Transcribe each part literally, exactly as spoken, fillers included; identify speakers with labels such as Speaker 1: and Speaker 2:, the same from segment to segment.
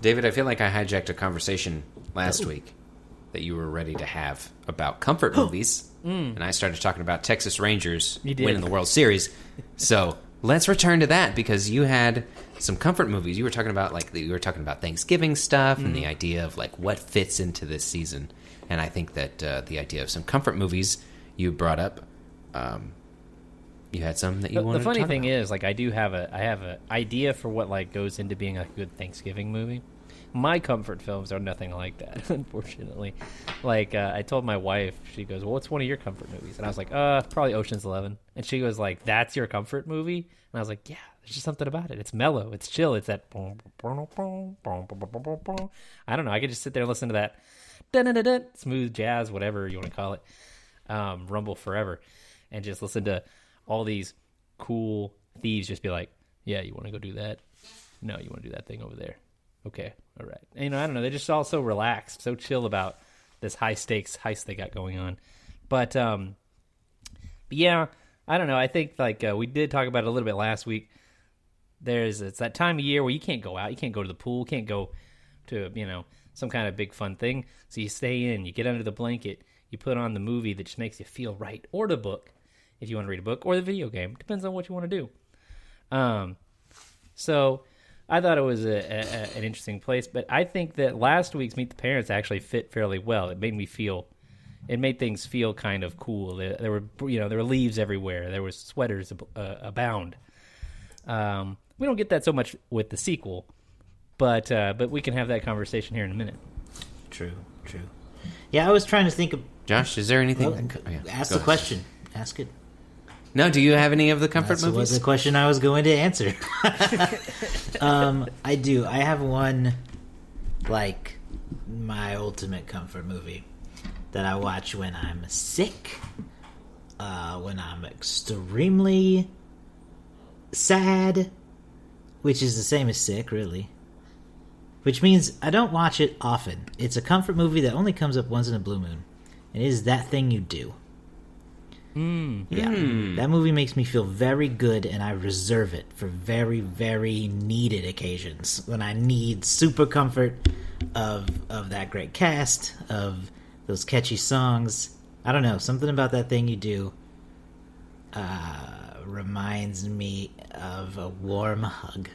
Speaker 1: David, I feel like I hijacked a conversation last oh. week that you were ready to have about comfort movies, mm. and I started talking about Texas Rangers winning the World Series. So let's return to that, because you had some comfort movies. You were talking about like you were talking about Thanksgiving stuff mm. and the idea of like what fits into this season. And I think that uh, the idea of some comfort movies you brought up. Um, you had some that you
Speaker 2: the,
Speaker 1: wanted.
Speaker 2: The funny
Speaker 1: to talk
Speaker 2: thing
Speaker 1: about.
Speaker 2: is, like, I do have a I have an idea for what like goes into being a good Thanksgiving movie. My comfort films are nothing like that, unfortunately. Like, uh, I told my wife, she goes, well, what's one of your comfort movies? And I was like, uh, probably Ocean's Eleven. And she goes, like, that's your comfort movie? And I was like, yeah, there's just something about it. It's mellow. It's chill. It's that... I don't know. I could just sit there and listen to that da-da-da-da, smooth jazz, whatever you want to call it, um, rumble forever, and just listen to all these cool thieves just be like, yeah, you want to go do that? No, you want to do that thing over there. Okay, all right. And, you know, I don't know. They're just all so relaxed, so chill about this high-stakes heist they got going on. But, um, but yeah, I don't know. I think, like, uh, we did talk about it a little bit last week. There's It's that time of year where you can't go out. You can't go to the pool. Can't go to, you know, some kind of big fun thing. So you stay in. You get under the blanket. You put on the movie that just makes you feel right. Or the book, if you want to read a book. Or the video game. Depends on what you want to do. Um, So... I thought it was a, a, an interesting place, but I think that last week's Meet the Parents actually fit fairly well. It made me feel, it made things feel kind of cool. There, there were, you know, there were leaves everywhere. There was sweaters uh, abound. Um, we don't get that so much with the sequel, but uh, but we can have that conversation here in a minute.
Speaker 3: True, true. Yeah, I was trying to think of.
Speaker 1: Josh, is there anything?
Speaker 3: Well,
Speaker 1: that, oh, yeah.
Speaker 3: Ask
Speaker 1: Go
Speaker 3: the
Speaker 1: ahead.
Speaker 3: question. Ask it.
Speaker 1: No, do you have any of the comfort
Speaker 3: That
Speaker 1: movies?
Speaker 3: was the question I was going to answer. um, I do. I have one, like, my ultimate comfort movie that I watch when I'm sick, uh, when I'm extremely sad, which is the same as sick, really. Which means I don't watch it often. It's a comfort movie that only comes up once in a blue moon. And it is That Thing You Do.
Speaker 2: Mm.
Speaker 3: Yeah, mm. That movie makes me feel very good, and I reserve it for very, very needed occasions when I need super comfort of of that great cast, of those catchy songs. I don't know, something about That Thing You Do uh, reminds me of a warm hug.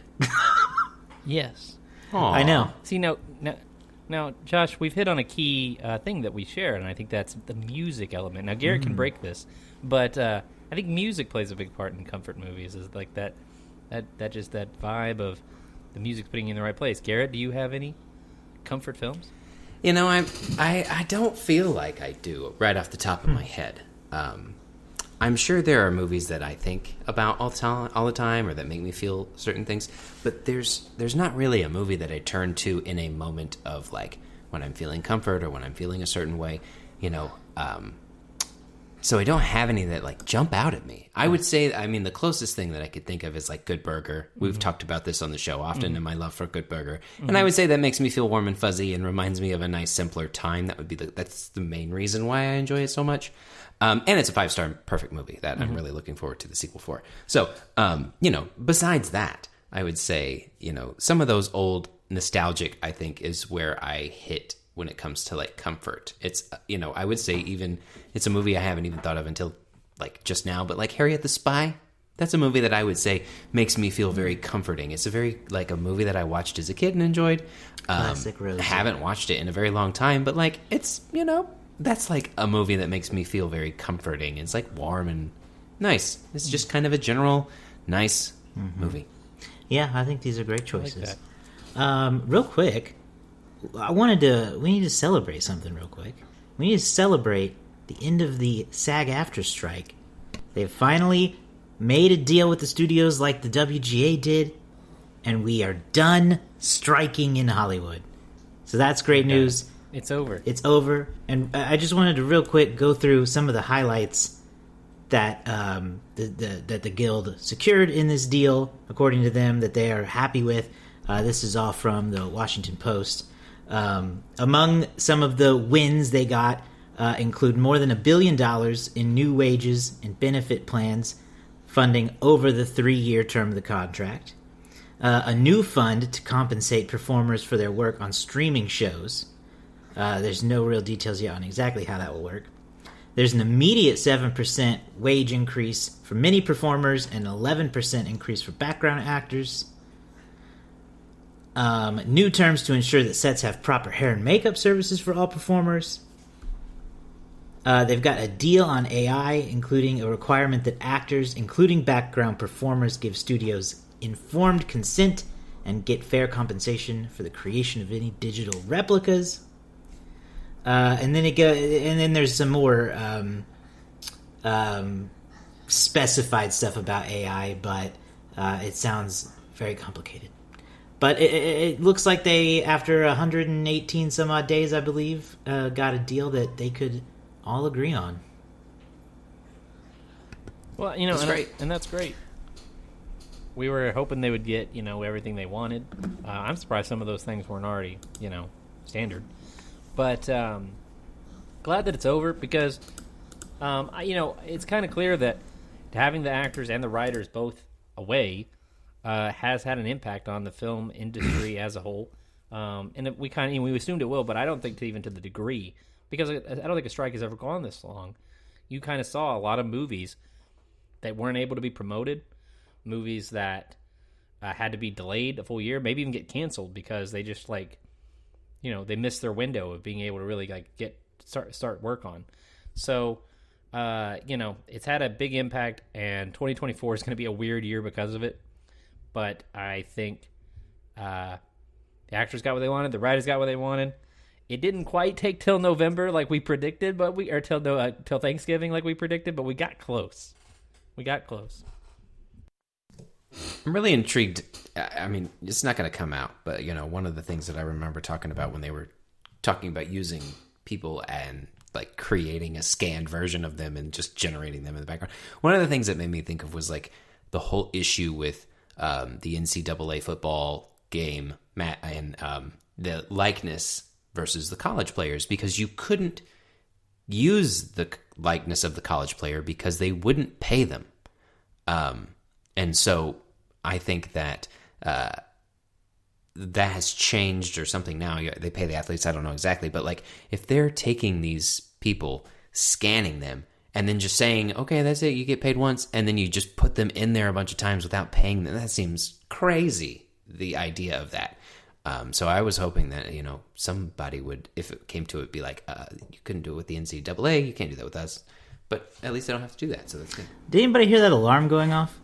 Speaker 2: Yes,
Speaker 1: Aww.
Speaker 3: I know.
Speaker 2: See, now, now, now, Josh, we've hit on a key uh, thing that we share, and I think that's the music element. Now, Garrett mm. can break this. But uh, I think music plays a big part in comfort movies. Is like that, that, that just that vibe of the music putting you in the right place. Garrett, do you have any comfort films?
Speaker 1: You know, I I I don't feel like I do right off the top of
Speaker 3: hmm.
Speaker 1: my head. Um, I'm sure there are movies that I think about all the time, all the time, or that make me feel certain things. But there's there's not really a movie that I turn to in a moment of like when I'm feeling comfort or when I'm feeling a certain way. You know. Um, So I don't have any that, like, jump out at me. I would say, I mean, the closest thing that I could think of is, like, Good Burger. We've mm-hmm. talked about this on the show often, mm-hmm. and my love for Good Burger. Mm-hmm. And I would say that makes me feel warm and fuzzy and reminds me of a nice, simpler time. That would be the, that's the main reason why I enjoy it so much. Um, and it's a five-star perfect movie that mm-hmm. I'm really looking forward to the sequel for. So, um, you know, besides that, I would say, you know, some of those old nostalgic, I think, is where I hit when it comes to like comfort. It's, you know, I would say even it's a movie I haven't even thought of until like just now, but like Harriet the Spy, that's a movie that I would say makes me feel very comforting. It's a very like a movie that I watched as a kid and enjoyed. Um,
Speaker 3: Classic Rosie.
Speaker 1: I haven't watched it in a very long time, but like it's, you know, that's like a movie that makes me feel very comforting. It's like warm and nice. It's just kind of a general nice mm-hmm. movie.
Speaker 3: Yeah, I think these are great choices.
Speaker 2: I like that.
Speaker 3: Um, real quick, I wanted to. We need to celebrate something real quick. We need to celebrate the end of the SAG-AFTRA strike. They've finally made a deal with the studios like the W G A did, and we are done striking in Hollywood. So that's great
Speaker 2: yeah,
Speaker 3: news.
Speaker 2: It's over.
Speaker 3: It's over. And I just wanted to real quick go through some of the highlights that um, the, the that the Guild secured in this deal, according to them, that they are happy with. Uh, this is all from the Washington Post. Um, among some of the wins they got uh, include more than a billion dollars in new wages and benefit plans funding over the three-year term of the contract. uh, a new fund to compensate performers for their work on streaming shows. Uh, there's no real details yet on exactly how that will work. There's an immediate seven percent wage increase for many performers and an eleven percent increase for background actors. Um, new terms to ensure that sets have proper hair and makeup services for all performers. Uh, they've got a deal on A I, including a requirement that actors, including background performers, give studios informed consent and get fair compensation for the creation of any digital replicas. Uh, and then it go, and then there's some more um, um, specified stuff about A I, but uh, it sounds very complicated. But it, it looks like they, after one hundred eighteen some odd days, I believe, uh, got a deal that they could all agree on.
Speaker 2: Well, you know,
Speaker 1: That's
Speaker 2: and,
Speaker 1: great.
Speaker 2: and that's great. We were hoping they would get, you know, everything they wanted. Uh, I'm surprised some of those things weren't already, you know, standard. But um, glad that it's over because, um, I, you know, it's kind of clear that having the actors and the writers both away uh, has had an impact on the film industry as a whole. Um, and it, we kind of we assumed it will, but I don't think to even to the degree because I, I don't think a strike has ever gone this long. You kind of saw a lot of movies that weren't able to be promoted, movies that uh, had to be delayed a full year, maybe even get canceled because they just like, you know, they missed their window of being able to really like get start start work on. So, uh, you know, it's had a big impact, and twenty twenty-four is going to be a weird year because of it. But I think uh, the actors got what they wanted, the writers got what they wanted. It didn't quite take till November like we predicted, but we or till uh, till Thanksgiving like we predicted, but we got close. We got close.
Speaker 1: I'm really intrigued. I mean, it's not going to come out, but, you know, one of the things that I remember talking about when they were talking about using people and, like, creating a scanned version of them and just generating them in the background, one of the things that made me think of was, like, the whole issue with um, the N C double A football game and um, the likeness versus the college players, because you couldn't use the likeness of the college player because they wouldn't pay them. Um, and so I think that uh, that has changed or something now. They pay the athletes, I don't know exactly, but like if they're taking these people, scanning them, and then just saying, okay, that's it, you get paid once, and then you just put them in there a bunch of times without paying them, that seems crazy, the idea of that. Um, so I was hoping that, you know, somebody would, if it came to it, be like, uh, you couldn't do it with the N C double A, you can't do that with us. But at least I don't have to do that, so that's good.
Speaker 3: Did anybody hear that alarm going off?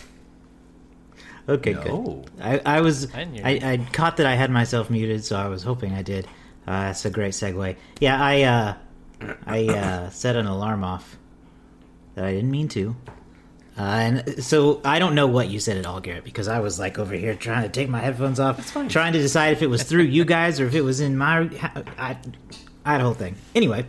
Speaker 3: Okay,
Speaker 1: No.
Speaker 3: good. I, I was,
Speaker 2: I didn't hear
Speaker 3: I,
Speaker 2: it.
Speaker 3: I caught that I had myself muted, so I was hoping I did. Uh, that's a great segue. Yeah, I, uh, I uh, set an alarm off that I didn't mean to. Uh, and so I don't know what you said at all, Garrett, because I was like over here trying to take my headphones off, trying to decide if it was through you guys or if it was in my. I, I had a whole thing. Anyway,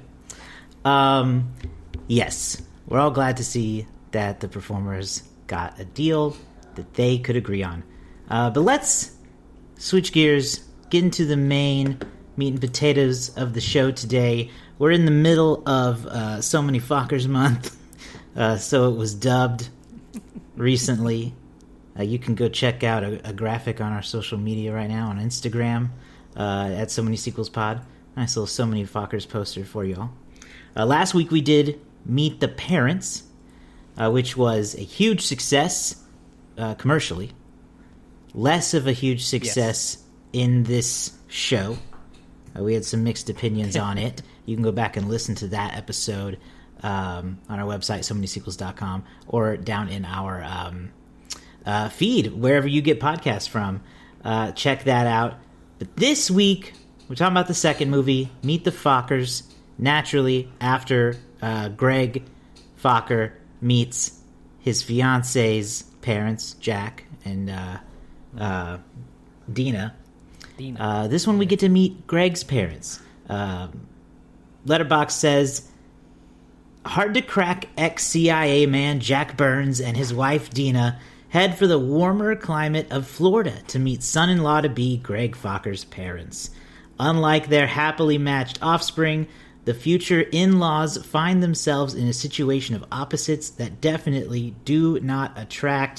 Speaker 3: um, yes, we're all glad to see that the performers got a deal that they could agree on. Uh, but let's switch gears, get into the main meat and potatoes of the show today. We're in the middle of uh, So Many Fockers Month. Uh, so it was dubbed recently. Uh, you can go check out a, a graphic on our social media right now on Instagram uh, at So Many Sequels Pod. Nice little So Many Fockers poster for y'all. Uh, last week we did Meet the Parents, uh, which was a huge success uh, commercially. Less of a huge success yes. in this show. Uh, we had some mixed opinions on it. You can go back and listen to that episode Um, on our website, so many sequels dot com, or down in our um, uh, feed, wherever you get podcasts from. Uh, check that out. But this week, we're talking about the second movie, Meet the Fockers, naturally after uh, Greg Focker meets his fiance's parents, Jack and uh, uh, Dina.
Speaker 2: Dina.
Speaker 3: Uh, this one we get to meet Greg's parents. Uh, Letterboxd says, hard to crack ex-C I A man Jack Burns and his wife Dina head for the warmer climate of Florida to meet son-in-law-to-be Greg Focker's parents. Unlike their happily matched offspring, the future in-laws find themselves in a situation of opposites that definitely do not attract.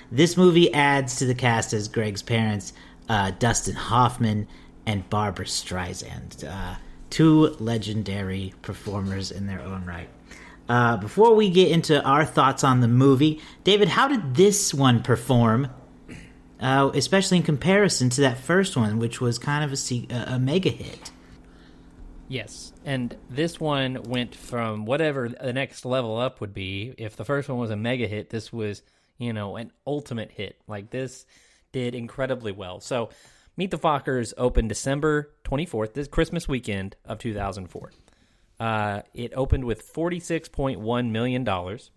Speaker 3: This movie adds to the cast as Greg's parents, uh, Dustin Hoffman and Barbara Streisand, uh, two legendary performers in their own right. Uh, before we get into our thoughts on the movie, David, how did this one perform, uh, especially in comparison to that first one, which was kind of a, a mega hit?
Speaker 2: Yes, and this one went from whatever the next level up would be. If the first one was a mega hit, this was, you know, an ultimate hit. Like, this did incredibly well. So, Meet the Fockers opened December twenty-fourth, this Christmas weekend of two thousand four. Uh, it opened with forty-six point one million dollars,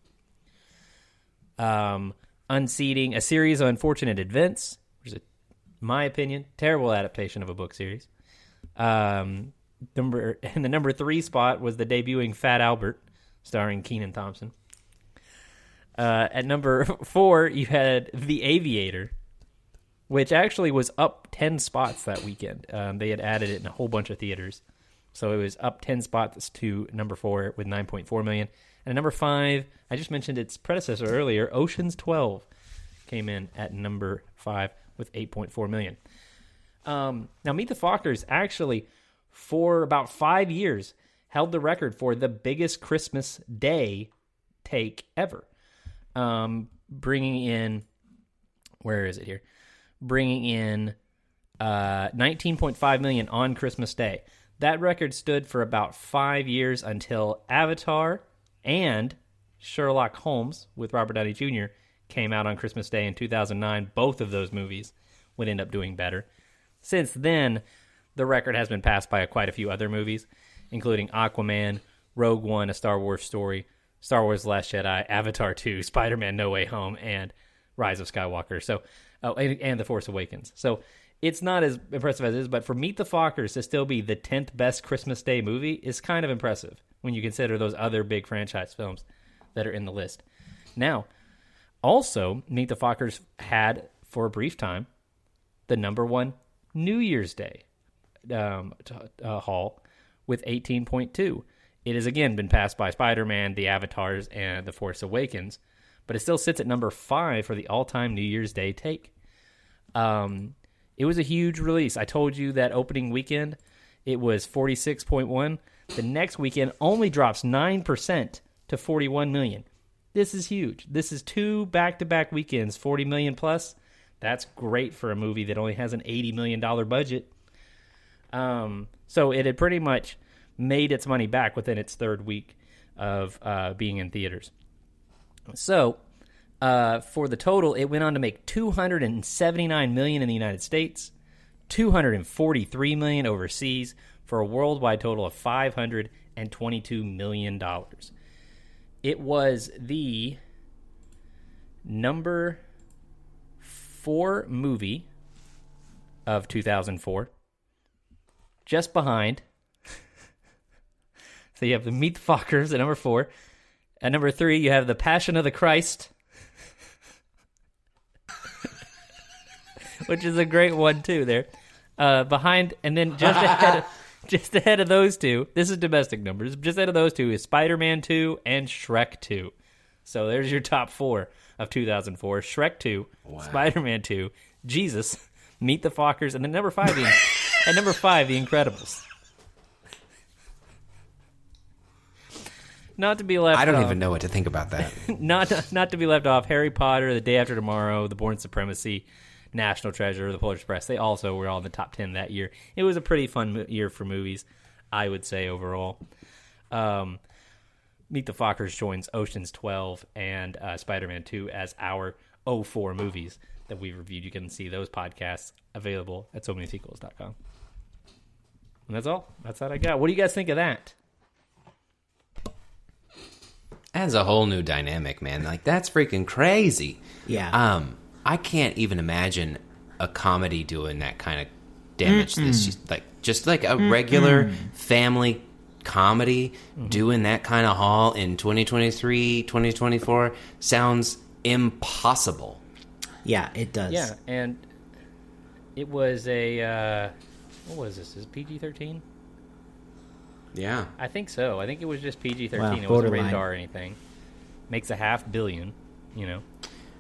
Speaker 2: um, unseating A Series of Unfortunate Events, which is, in my opinion, terrible adaptation of a book series. Um... Number and the number three spot was the debuting Fat Albert, starring Kenan Thompson. Uh, at number four, you had The Aviator, which actually was up ten spots that weekend. Um, they had added it in a whole bunch of theaters, so it was up ten spots to number four with nine point four million. And at number five, I just mentioned its predecessor earlier, Ocean's twelve, came in at number five with eight point four million. Um, now, Meet the Fockers actually, for about five years, held the record for the biggest Christmas Day take ever. Um, bringing in, where is it here? Bringing in uh, nineteen point five million dollars on Christmas Day. That record stood for about five years until Avatar and Sherlock Holmes with Robert Downey Junior came out on Christmas Day in two thousand nine. Both of those movies would end up doing better. Since then, the record has been passed by quite a few other movies, including Aquaman, Rogue One, A Star Wars Story, Star Wars The Last Jedi, Avatar two, Spider-Man No Way Home, and Rise of Skywalker. So, oh, and, and The Force Awakens. So it's not as impressive as it is, but for Meet the Fockers to still be the tenth best Christmas Day movie is kind of impressive when you consider those other big franchise films that are in the list. Now, also, Meet the Fockers had, for a brief time, the number one New Year's Day Um, uh, haul with eighteen point two. It has again been passed by Spider-Man, The Avatars, and The Force Awakens, but it still sits at number five for the all-time New Year's Day take. Um, it was a huge release. I told you that opening weekend it was forty-six point one. The next weekend only drops nine percent to forty-one million. This is huge. This is two back-to-back weekends, forty million plus. That's great for a movie that only has an eighty million dollars budget. Um, so it had pretty much made its money back within its third week of uh, being in theaters. So uh, for the total, it went on to make two hundred seventy-nine million dollars in the United States, two hundred forty-three million dollars overseas, for a worldwide total of five hundred twenty-two million dollars. It was the number four movie of two thousand four. Just behind. So you have the Meet the Fockers at number four. At number three, you have The Passion of the Christ, which is a great one too. There, uh, behind, and then just ahead, of, just ahead of those two. This is domestic numbers. Just ahead of those two is Spider-Man two and Shrek two. So there's your top four of two thousand four: Shrek two, wow. Spider-Man two, Jesus, Meet the Fockers, and then number five. The, At number five, The Incredibles. Not to be left off.
Speaker 1: I don't
Speaker 2: off,
Speaker 1: even know what to think about that.
Speaker 2: not, not to be left off, Harry Potter, The Day After Tomorrow, The Bourne Supremacy, National Treasure, The Polar Express. They also were all in the top ten that year. It was a pretty fun year for movies, I would say, overall. Um, Meet the Fockers joins Ocean's twelve and uh, Spider-Man two as our oh four movies that we reviewed. You can see those podcasts available at so many sequels dot com. And that's all. That's what I got. What do you guys think of that?
Speaker 1: Adds a whole new dynamic, man. Like, that's freaking crazy.
Speaker 3: Yeah.
Speaker 1: Um, I can't even imagine a comedy doing that kind of damage. Mm-mm. This just, like just like a Mm-mm. regular family comedy mm-hmm. doing that kind of haul in twenty twenty-three, twenty twenty-four sounds impossible.
Speaker 3: Yeah, it does.
Speaker 2: Yeah, and it was a uh, what was this? Is it P G thirteen?
Speaker 1: Yeah,
Speaker 2: I think so. I think it was just P G thirteen.
Speaker 3: Wow,
Speaker 2: it wasn't rated R or anything. Makes a half billion, you know.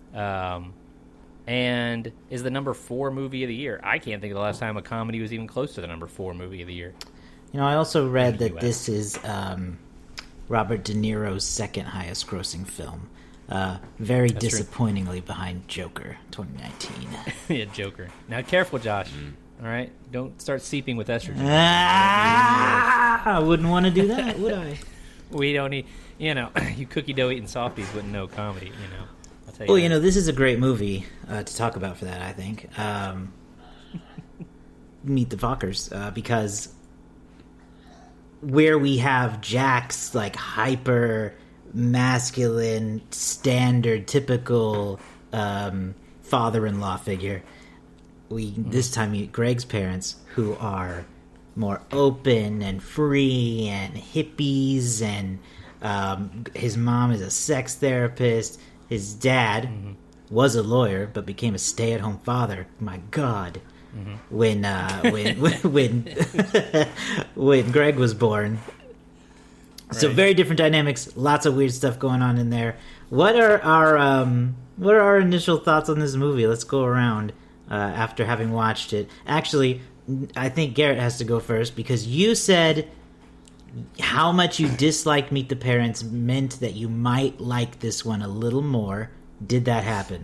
Speaker 2: Um, and is the number four movie of the year. I can't think of the last time a comedy was even close to the number four movie of the year.
Speaker 3: You know, I also read that
Speaker 2: U S.
Speaker 3: this is um, Robert De Niro's second highest grossing film. Uh, very
Speaker 2: That's
Speaker 3: disappointingly true. Behind Joker twenty nineteen.
Speaker 2: Yeah, Joker. Now, careful, Josh. Mm. All right? Don't start seeping with estrogen.
Speaker 3: Ah, I wouldn't want to do that, would I?
Speaker 2: We don't need, you know, you cookie dough eating softies wouldn't know comedy, you know. I'll tell you
Speaker 3: well,
Speaker 2: that.
Speaker 3: you know, this is a great movie uh, to talk about for that, I think. Um, Meet the Fockers, uh, because where we have Jack's, like, hyper masculine, standard, typical um, father-in-law figure, we mm-hmm. this time meet Greg's parents, who are more open and free and hippies, and um, his mom is a sex therapist. His dad mm-hmm. was a lawyer but became a stay-at-home father. My God. Mm-hmm. When uh, when when when Greg was born. Right. So very different dynamics, lots of weird stuff going on in there. What are our um, what are our initial thoughts on this movie? Let's go around uh, after having watched it. Actually, I think Garrett has to go first because you said how much you disliked Meet the Parents meant that you might like this one a little more. Did that happen?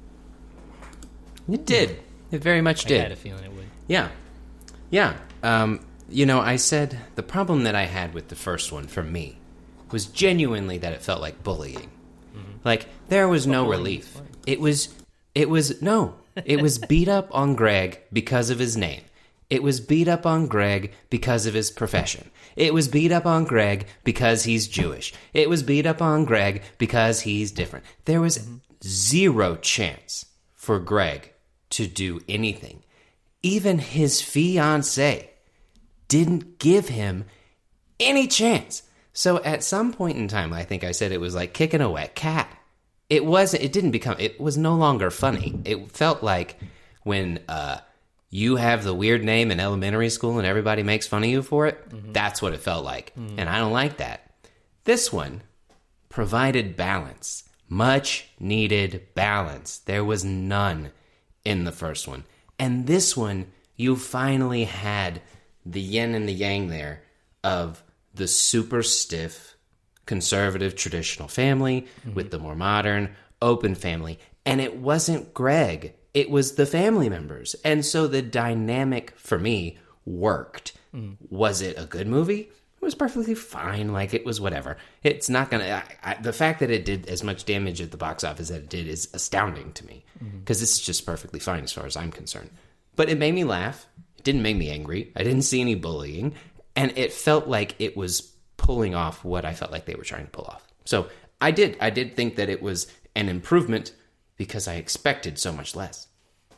Speaker 1: It did. It very much did.
Speaker 2: I had a feeling it would.
Speaker 1: Yeah. Yeah. Um, you know, I said the problem that I had with the first one for me was genuinely that it felt like bullying. Mm-hmm. Like, there was no relief. It was, it was, no. It was beat up on Greg because of his name. It was beat up on Greg because of his profession. It was beat up on Greg because he's Jewish. It was beat up on Greg because he's different. There was mm-hmm. zero chance for Greg to do anything. Even his fiancée didn't give him any chance. So at some point in time, I think I said it was like kicking a wet cat. It wasn't, it didn't become, it was no longer funny. It felt like when uh, you have the weird name in elementary school and everybody makes fun of you for it. Mm-hmm. That's what it felt like. Mm-hmm. And I don't like that. This one provided balance, much needed balance. There was none in the first one. And this one, you finally had the yin and the yang there of the super stiff, conservative, traditional family mm-hmm. with the more modern, open family. And it wasn't Greg. It was the family members. And so the dynamic, for me, worked. Mm. Was it a good movie? It was perfectly fine. Like, it was whatever. It's not going to... The fact that it did as much damage at the box office that it did is astounding to me. Because mm-hmm. this is just perfectly fine as far as I'm concerned. But it made me laugh. It didn't make me angry. I didn't see any bullying. And it felt like it was pulling off what I felt like they were trying to pull off. So I did. I did think that it was an improvement because I expected so much less.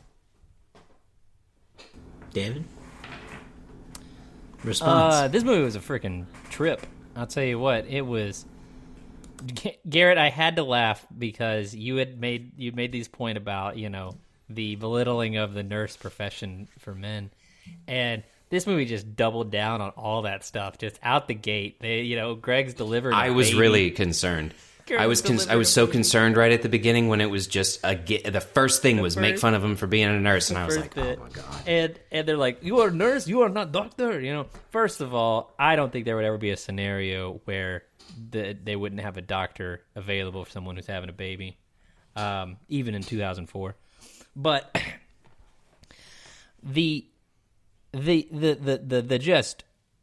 Speaker 3: David? Response.
Speaker 2: Uh, this movie was a freaking trip. I'll tell you what, it was... Garrett, I had to laugh because you had made you made these point about, you know, the belittling of the nurse profession for men. And this movie just doubled down on all that stuff, just out the gate. They, you know, Greg's delivered.
Speaker 1: I was
Speaker 2: baby.
Speaker 1: really concerned. I was con- I was so concerned right at the beginning when it was just a ge- the first thing the was first, make fun of him for being a nurse, and I was like, bit. oh my god.
Speaker 2: And and they're like, you are a nurse, you are not doctor. You know, first of all, I don't think there would ever be a scenario where the, they wouldn't have a doctor available for someone who's having a baby, um, even in two thousand four. But the the the the the, the just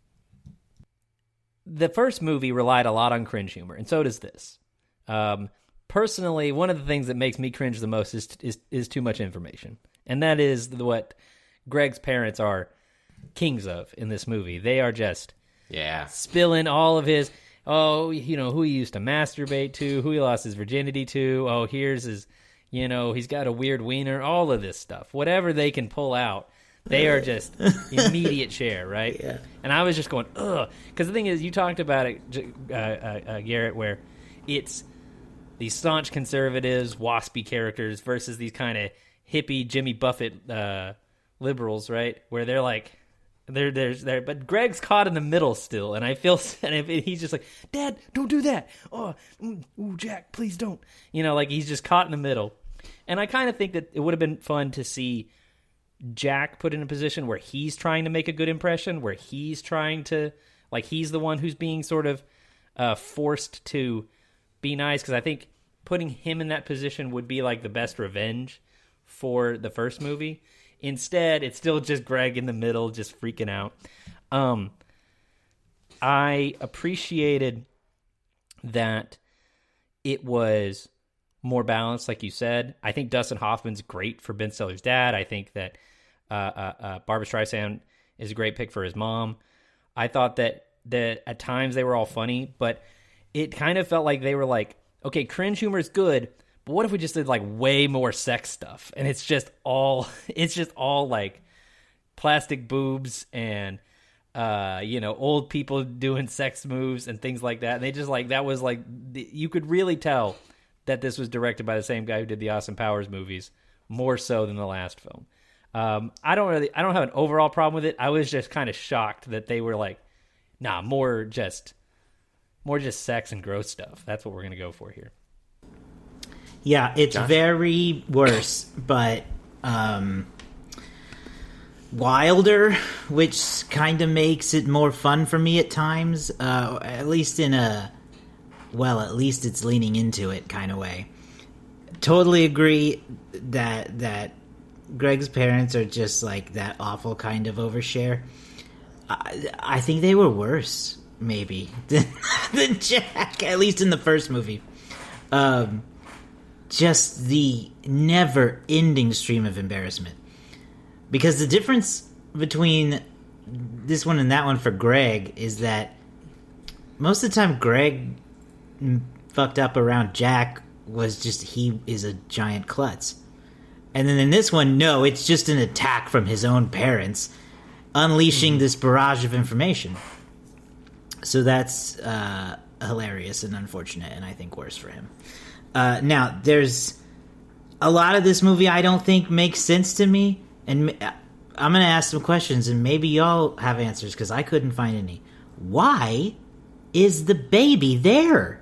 Speaker 2: the first movie relied a lot on cringe humor, and so does this. Um, personally, one of the things that makes me cringe the most is is is too much information, and that is what Greg's parents are kings of in this movie. They are just
Speaker 1: yeah
Speaker 2: spilling all of his oh you know who he used to masturbate to, who he lost his virginity to. Oh, here's his you know he's got a weird wiener. All of this stuff, whatever they can pull out. They are just immediate share, right?
Speaker 3: Yeah.
Speaker 2: And I was just going, ugh. Because the thing is, you talked about it, uh, uh, uh, Garrett, where it's these staunch conservatives, waspy characters versus these kind of hippie Jimmy Buffett uh, liberals, right? Where they're like, they're there's there, but Greg's caught in the middle still, and I feel, and he's just like, Dad, don't do that. Oh, mm, ooh, Jack, please don't. You know, like he's just caught in the middle. And I kind of think that it would have been fun to see Jack put in a position where he's trying to make a good impression, where he's trying to, like, he's the one who's being sort of uh, forced to be nice, because I think putting him in that position would be, like, the best revenge for the first movie. Instead, it's still just Greg in the middle, just freaking out. Um, I appreciated that it was more balanced, like you said. I think Dustin Hoffman's great for Ben Stiller's dad. I think that uh, uh, uh, Barbra Streisand is a great pick for his mom. I thought that, that at times they were all funny, but it kind of felt like they were like, okay, cringe humor is good, but what if we just did like way more sex stuff? And it's just all, it's just all like plastic boobs and, uh, you know, old people doing sex moves and things like that. And they just like, that was like, you could really tell that this was directed by the same guy who did the Austin Powers movies, more so than the last film. Um, I don't really, I don't have an overall problem with it. I was just kind of shocked that they were like, nah, more just, more just sex and gross stuff. That's what we're going to go for here.
Speaker 3: Yeah, it's
Speaker 1: Josh?
Speaker 3: very worse, but um, wilder, which kind of makes it more fun for me at times, uh, at least in a, well, at least it's leaning into it kind of way. Totally agree that that Greg's parents are just like that awful kind of overshare. I, I think they were worse, maybe, than, than Jack, at least in the first movie. Um... Just the never-ending stream of embarrassment. Because the difference between this one and that one for Greg is that most of the time Greg fucked up around Jack was just he is a giant klutz. And then in this one, no, it's just an attack from his own parents, unleashing mm. this barrage of information. So that's uh, hilarious and unfortunate, and I think worse for him. Uh, now, there's a lot of this movie I don't think makes sense to me, and I'm going to ask some questions, and maybe y'all have answers, because I couldn't find any. Why is the baby there?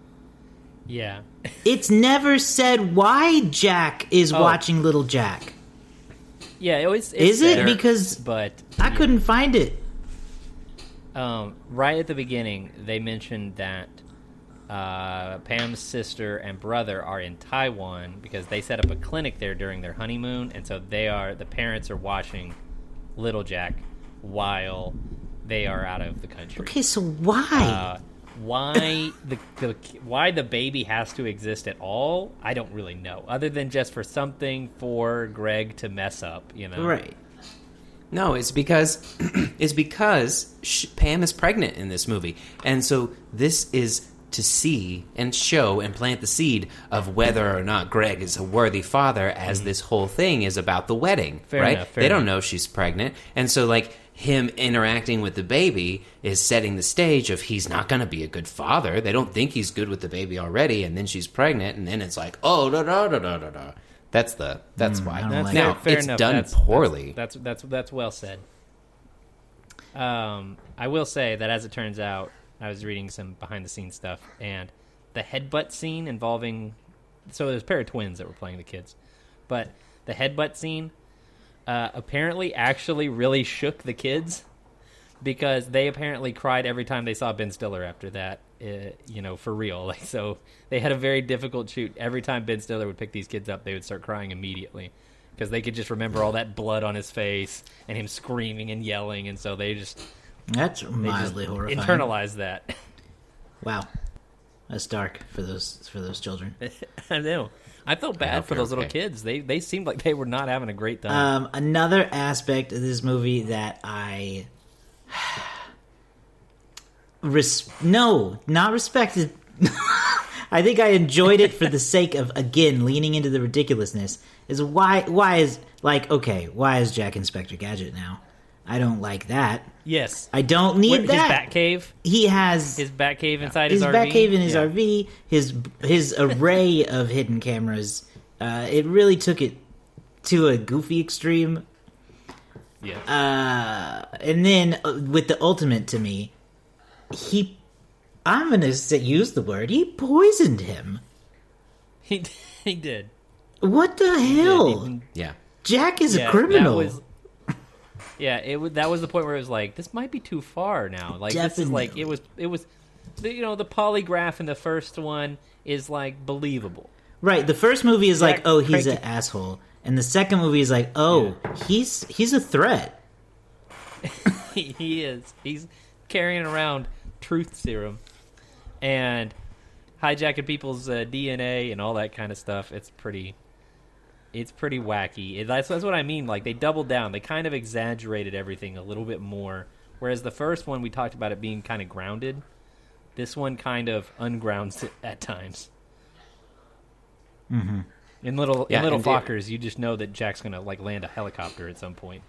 Speaker 2: Yeah.
Speaker 3: It's never said why Jack is
Speaker 2: oh.
Speaker 3: watching Little Jack.
Speaker 2: Yeah, it was. It's
Speaker 3: is it?
Speaker 2: there,
Speaker 3: Because
Speaker 2: but
Speaker 3: I
Speaker 2: yeah.
Speaker 3: couldn't find it.
Speaker 2: Um, right at the beginning, they mentioned that Uh, Pam's sister and brother are in Taiwan because they set up a clinic there during their honeymoon, and so they are the parents are watching Little Jack while they are out of the country.
Speaker 3: Okay, so why?
Speaker 2: Uh, why the, the why the baby has to exist at all? I don't really know, other than just for something for Greg to mess up, you know?
Speaker 3: Right.
Speaker 1: No, it's because it's because sh- Pam is pregnant in this movie, and so this is to see and show and plant the seed of whether or not Greg is a worthy father, as mm-hmm. this whole thing is about the wedding,
Speaker 2: fair
Speaker 1: right?
Speaker 2: Enough, fair
Speaker 1: they don't
Speaker 2: enough.
Speaker 1: know she's pregnant, and so like him interacting with the baby is setting the stage of he's not going to be a good father. They don't think he's good with the baby already, and then she's pregnant, and then it's like, oh, da da da da da da. That's the that's
Speaker 3: Mm,
Speaker 1: why.
Speaker 3: I don't
Speaker 2: That's
Speaker 3: like
Speaker 1: now
Speaker 2: fair, fair
Speaker 1: it's
Speaker 2: enough.
Speaker 1: done
Speaker 2: that's,
Speaker 1: poorly.
Speaker 2: That's, that's that's that's well said. Um, I will say that as it turns out, I was reading some behind the scenes stuff, and the headbutt scene involving so there's a pair of twins that were playing the kids, but the headbutt scene uh, apparently actually really shook the kids because they apparently cried every time they saw Ben Stiller after that. Uh, you know, for real. Like, so they had a very difficult shoot. Every time Ben Stiller would pick these kids up, they would start crying immediately because they could just remember all that blood on his face and him screaming and yelling, and so they just
Speaker 3: That's
Speaker 2: they
Speaker 3: mildly
Speaker 2: just
Speaker 3: horrifying.
Speaker 2: internalized that.
Speaker 3: Wow, that's dark for those for those children.
Speaker 2: I know. I felt bad
Speaker 1: hope
Speaker 2: for
Speaker 1: you're
Speaker 2: those little
Speaker 1: okay.
Speaker 2: kids. They they seemed like they were not having a great time.
Speaker 3: Um, another aspect of this movie that I res- no, not respected. I think I enjoyed it for the sake of, again, leaning into the ridiculousness. Is why why is like okay? Why is Jack Inspector Gadget now? I don't like that.
Speaker 2: yes.
Speaker 3: I don't need
Speaker 2: Where-
Speaker 3: that.
Speaker 2: His Batcave.
Speaker 3: He has
Speaker 2: His Batcave inside
Speaker 3: his
Speaker 2: his, R V.
Speaker 3: Batcave in his
Speaker 2: Yeah.
Speaker 3: R V, his his array of hidden cameras. Uh, it really took it to a goofy extreme.
Speaker 2: Yeah.
Speaker 3: Uh, and then uh, with the ultimate to me, he, I'm gonna say, use the word, he poisoned him.
Speaker 2: He he did.
Speaker 3: What the hell?
Speaker 2: Even,
Speaker 1: Yeah.
Speaker 3: Jack is
Speaker 2: yeah,
Speaker 3: a criminal.
Speaker 2: That was, yeah, it was, that was the point where it was like, this might be too far now. Like, this is like, it was, it was, the, you know, the polygraph in the first one is like believable.
Speaker 3: Right. The first movie is
Speaker 2: Jack
Speaker 3: like, oh, he's
Speaker 2: Craig-
Speaker 3: an asshole, and the second movie is like, oh,
Speaker 2: Yeah.
Speaker 3: he's he's a threat.
Speaker 2: he, he is. He's carrying around truth serum and hijacking people's uh, D N A and all that kind of stuff. It's pretty, it's pretty wacky. It, that's that's what I mean. Like, they doubled down. They kind of exaggerated everything a little bit more. Whereas the first one, we talked about it being kind of grounded. This one kind of ungrounds it at times.
Speaker 3: Mm-hmm.
Speaker 2: In little
Speaker 1: Yeah,
Speaker 2: in little
Speaker 1: and they-
Speaker 2: Fockers, you just know that Jack's gonna like land a helicopter at some point.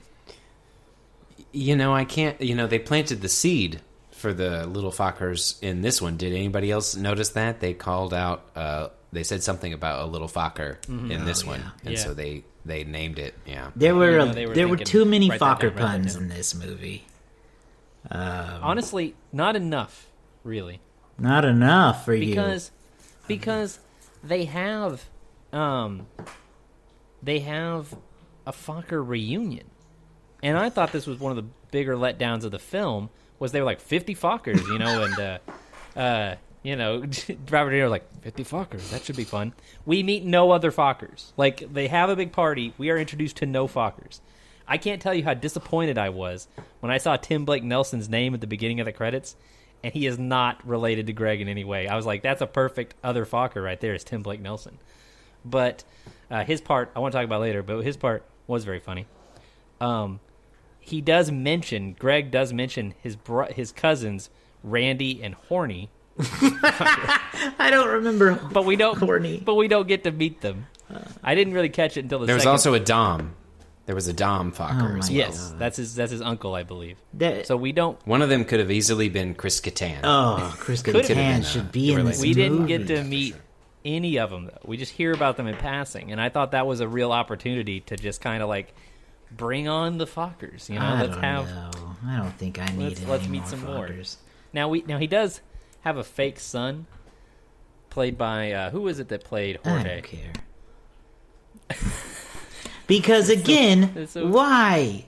Speaker 1: You know, I can't. You know, they planted the seed for the little Fockers in this one. Did anybody else notice that they called out? Uh, they said something about a little Focker in this
Speaker 3: Oh,
Speaker 1: one,
Speaker 3: yeah.
Speaker 1: and
Speaker 2: Yeah.
Speaker 1: so they they named it. Yeah,
Speaker 3: There were,
Speaker 2: You know,
Speaker 3: a-
Speaker 2: they were
Speaker 3: there were
Speaker 2: thinking,
Speaker 3: too many
Speaker 2: write that
Speaker 3: Fokker
Speaker 2: down, write that
Speaker 3: puns
Speaker 2: down.
Speaker 3: in this movie. Um,
Speaker 2: Honestly, not enough, really.
Speaker 3: not enough for
Speaker 2: because because they have um they have a Fokker reunion, and I thought this was one of the bigger letdowns of the film. Was they were like fifty Fokkers, you know, and uh, uh, you know, Robert De Niro was like fifty Fokkers. That should be fun. We meet no other Fokkers. Like, they have a big party. We are introduced to no Fokkers. I can't tell you how disappointed I was when I saw Tim Blake Nelson's name at the beginning of the credits, and he is not related to Greg in any way. I was like, that's a perfect other Fokker right there, is Tim Blake Nelson. But uh, his part, I want to talk about later, but his part was very funny. Um, he does mention, Greg does mention his bro- his cousins, Randy and Horny,
Speaker 3: I don't remember.
Speaker 2: but we don't
Speaker 3: Horny.
Speaker 2: but we don't get to meet them. I didn't really catch it until the
Speaker 1: there was
Speaker 2: second.
Speaker 1: also a Dom. There was a Dom Fokker
Speaker 3: Oh
Speaker 1: as
Speaker 3: my
Speaker 1: well.
Speaker 2: Yes, that's his that's his uncle, I believe.
Speaker 3: That-
Speaker 2: So we don't
Speaker 1: One of them could have easily been Chris Kattan.
Speaker 3: Oh, Chris
Speaker 2: Could've
Speaker 3: Kattan
Speaker 1: been, uh,
Speaker 3: should be in
Speaker 1: related.
Speaker 3: this
Speaker 2: we didn't
Speaker 3: movie.
Speaker 2: get to meet any of them, though. We just hear about them in passing, and I thought that was a real opportunity to just kind of like bring on the Fokkers. You know,
Speaker 3: I
Speaker 2: let's
Speaker 3: don't
Speaker 2: have
Speaker 3: know. I don't think I need
Speaker 2: let's
Speaker 3: any
Speaker 2: let's meet
Speaker 3: more
Speaker 2: some more.
Speaker 3: Fokkers.
Speaker 2: Now we now he does have a fake son, played by uh, who is it that played
Speaker 3: I
Speaker 2: Jorge?
Speaker 3: don't care. Because again,
Speaker 2: it's so-
Speaker 3: why?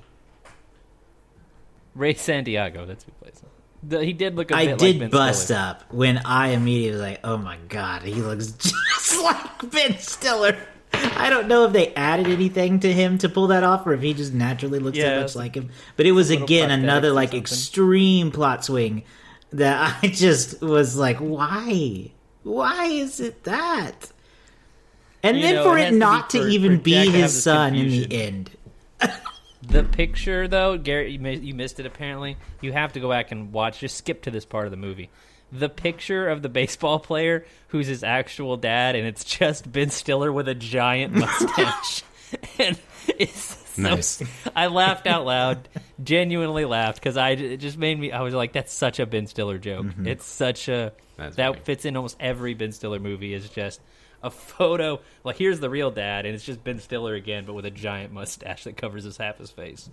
Speaker 2: Ray Santiago. That's who plays him. The, he did look a
Speaker 3: I
Speaker 2: bit
Speaker 3: did
Speaker 2: like Ben
Speaker 3: bust
Speaker 2: Stiller.
Speaker 3: up when I immediately was like, "Oh my god, he looks just like Ben Stiller." I don't know if they added anything to him to pull that off, or if he just naturally looks
Speaker 2: Yeah,
Speaker 3: so much
Speaker 2: it's
Speaker 3: like him. But it was
Speaker 2: little
Speaker 3: again
Speaker 2: prosthetics
Speaker 3: another
Speaker 2: or
Speaker 3: like
Speaker 2: something.
Speaker 3: extreme plot swing that I just was like, "Why? Why is it that?" And
Speaker 2: You
Speaker 3: then
Speaker 2: know,
Speaker 3: for
Speaker 2: it
Speaker 3: it
Speaker 2: has to
Speaker 3: not
Speaker 2: be
Speaker 3: to
Speaker 2: for-
Speaker 3: even
Speaker 2: for
Speaker 3: be
Speaker 2: Jack to have
Speaker 3: his
Speaker 2: this
Speaker 3: son
Speaker 2: confusion.
Speaker 3: in the end.
Speaker 2: The picture, though, Garrett, you, mi- you missed it apparently. You have to go back and watch. Just skip to this part of the movie. The picture of the baseball player who's his actual dad, and it's just Ben Stiller with a giant mustache. and it's so,
Speaker 1: Nice.
Speaker 2: I laughed out loud, genuinely laughed, because I it just made me. I was like, "That's such a Ben Stiller joke." It's such a
Speaker 1: That's
Speaker 2: that
Speaker 1: funny.
Speaker 2: fits in almost every Ben Stiller movie. Is just a photo. Like, here's the real dad, and it's just Ben Stiller again, but with a giant mustache that covers his half his face.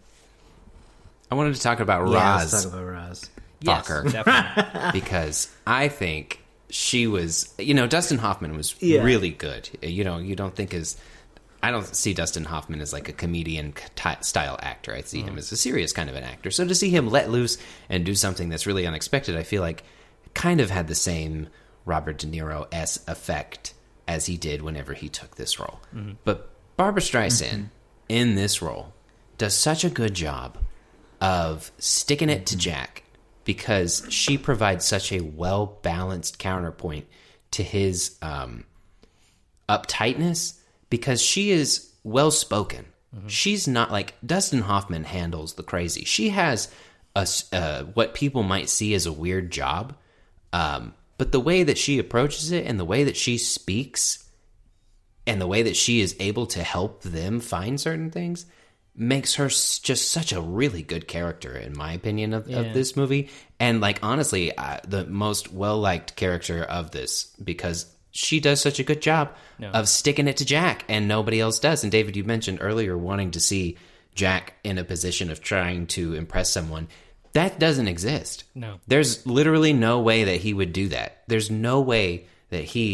Speaker 1: I wanted to talk about
Speaker 3: Yeah,
Speaker 1: Roz
Speaker 3: let's talk about Roz.
Speaker 2: Yes,
Speaker 1: Fokker.
Speaker 2: definitely.
Speaker 1: because I think she was. You know, Dustin Hoffman was
Speaker 3: Yeah.
Speaker 1: really good. You know, you don't think as. I don't see Dustin Hoffman as like a comedian ty- style actor. I see him as a serious kind of an actor. So to see him let loose and do something that's really unexpected, I feel like kind of had the same Robert De Niro-esque effect as he did whenever he took this role. But Barbara Streisand in this role does such a good job of sticking it to Jack because she provides such a well-balanced counterpoint to his um, uptightness because she is well-spoken. She's not like Dustin Hoffman handles the crazy. She has a, s- uh, what people might see as a weird job, um, but the way that she approaches it and the way that she speaks and the way that she is able to help them find certain things makes her s- just such a really good character, in my opinion, of,
Speaker 2: Yeah.
Speaker 1: of this movie. And, like, honestly, uh, the most well-liked character of this because she does such a good job
Speaker 2: No.
Speaker 1: of sticking it to Jack and nobody else does. And, David, you mentioned earlier wanting to see Jack in a position of trying to impress someone. That doesn't exist.
Speaker 2: No.
Speaker 1: There's literally no way that he would do that. There's no way that he would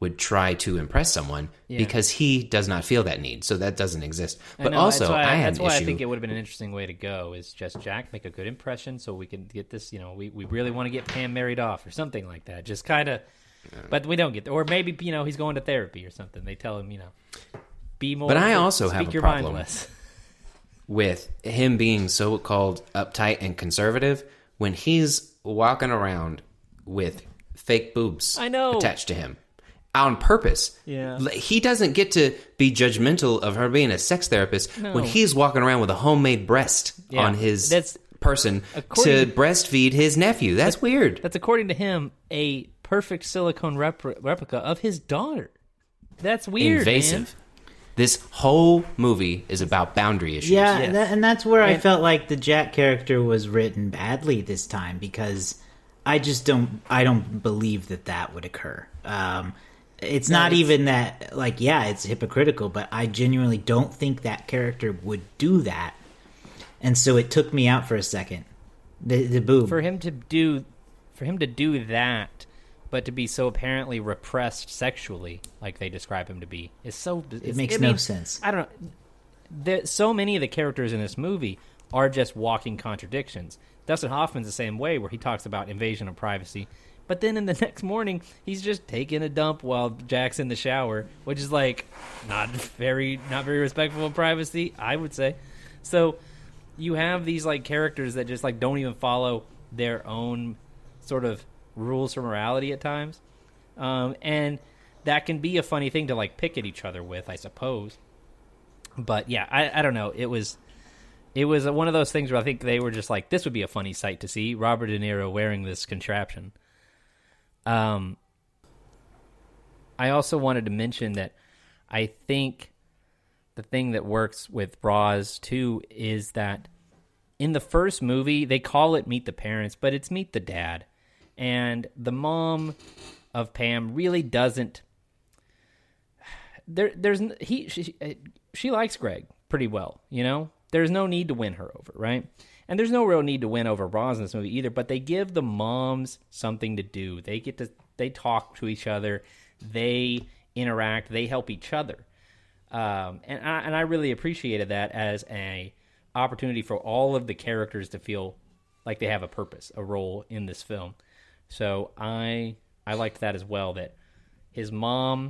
Speaker 1: would try to impress someone
Speaker 2: Yeah.
Speaker 1: because he does not feel that need. So that doesn't exist.
Speaker 2: I
Speaker 1: But
Speaker 2: know,
Speaker 1: also,
Speaker 2: that's why,
Speaker 1: I had
Speaker 2: that's
Speaker 1: an
Speaker 2: why
Speaker 1: issue.
Speaker 2: I think it would have been an interesting way to go. Is just Jack make a good impression, so we can get this. You know, we, we really want to get Pam married off or something like that. Just kind of, but we don't get, or maybe you know he's going to therapy or something. They tell him, you know, be more.
Speaker 1: But I also
Speaker 2: speak
Speaker 1: have a
Speaker 2: your
Speaker 1: problem.
Speaker 2: mind less.
Speaker 1: with him being so-called uptight and conservative when he's walking around with fake boobs
Speaker 2: I know.
Speaker 1: attached to him on purpose.
Speaker 2: Yeah.
Speaker 1: L- He doesn't get to be judgmental of her being a sex therapist
Speaker 2: No.
Speaker 1: when he's walking around with a homemade breast
Speaker 2: Yeah.
Speaker 1: on his
Speaker 2: That's-
Speaker 1: person to
Speaker 2: according-
Speaker 1: breastfeed his nephew. That's weird.
Speaker 2: That's according to him a perfect silicone repri- replica of his daughter. That's weird.
Speaker 1: Invasive.
Speaker 2: Man.
Speaker 1: This whole movie is about boundary issues.
Speaker 3: Yeah,
Speaker 2: Yes.
Speaker 3: that, and that's where I
Speaker 2: And-
Speaker 3: felt like the Jack character was written badly this time because I just don't I don't believe that that would occur. Um, it's not
Speaker 2: it's-
Speaker 3: even that like yeah, it's hypocritical, but I genuinely don't think that character would do that, and so it took me out for a second. The the boob.
Speaker 2: For him to do, for him to do that, but to be so apparently repressed sexually, like they describe him to be, is so.
Speaker 3: It makes no sense.
Speaker 2: I don't know. There, so many of the characters in this movie are just walking contradictions. Dustin Hoffman's the same way, where he talks about invasion of privacy, but then in the next morning he's just taking a dump while Jack's in the shower, which is like not very, not very respectful of privacy, I would say. So you have these like characters that just like don't even follow their own sort of rules for morality at times, um, and that can be a funny thing to like pick at each other with, I suppose. But yeah, I, I don't know. It was it was one of those things where I think they were just like, this would be a funny sight to see Robert De Niro wearing this contraption. Um, I also wanted to mention that I think the thing that works with Roz too is that in the first movie they call it Meet the Parents, but it's Meet the Dad. And the mom of Pam really doesn't. There, there's he. She, she likes Greg pretty well, you know. There's no need to win her over, right? And there's no real need to win over Roz in this movie either. But they give the moms something to do. They get to. They talk to each other. They interact. They help each other. Um, and I, and I really appreciated that as a opportunity for all of the characters to feel like they have a purpose, a role in this film. So I I liked that as well, that his mom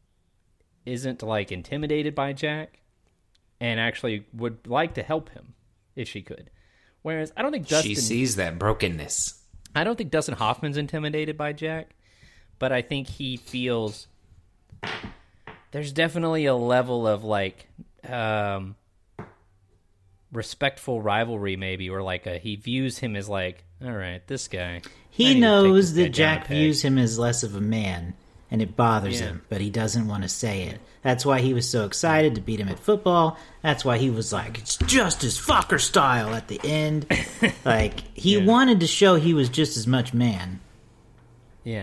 Speaker 2: isn't like intimidated by Jack and actually would like to help him if she could. Whereas I don't think Dustin
Speaker 1: She sees that brokenness.
Speaker 2: I don't think Dustin Hoffman's intimidated by Jack, but I think he feels there's definitely a level of like um respectful rivalry maybe, or like a, he views him as like, all right, this guy. I
Speaker 3: he
Speaker 2: need to take
Speaker 3: knows
Speaker 2: this guy
Speaker 3: that
Speaker 2: down a
Speaker 3: Jack
Speaker 2: peg.
Speaker 3: views him as less of a man, and it bothers
Speaker 2: Yeah.
Speaker 3: him, but he doesn't want to say it. That's why he was so excited to beat him at football. That's why he was like, it's just as fucker style at the end. Like, he
Speaker 2: Yeah.
Speaker 3: wanted to show he was just as much man.
Speaker 2: Yeah.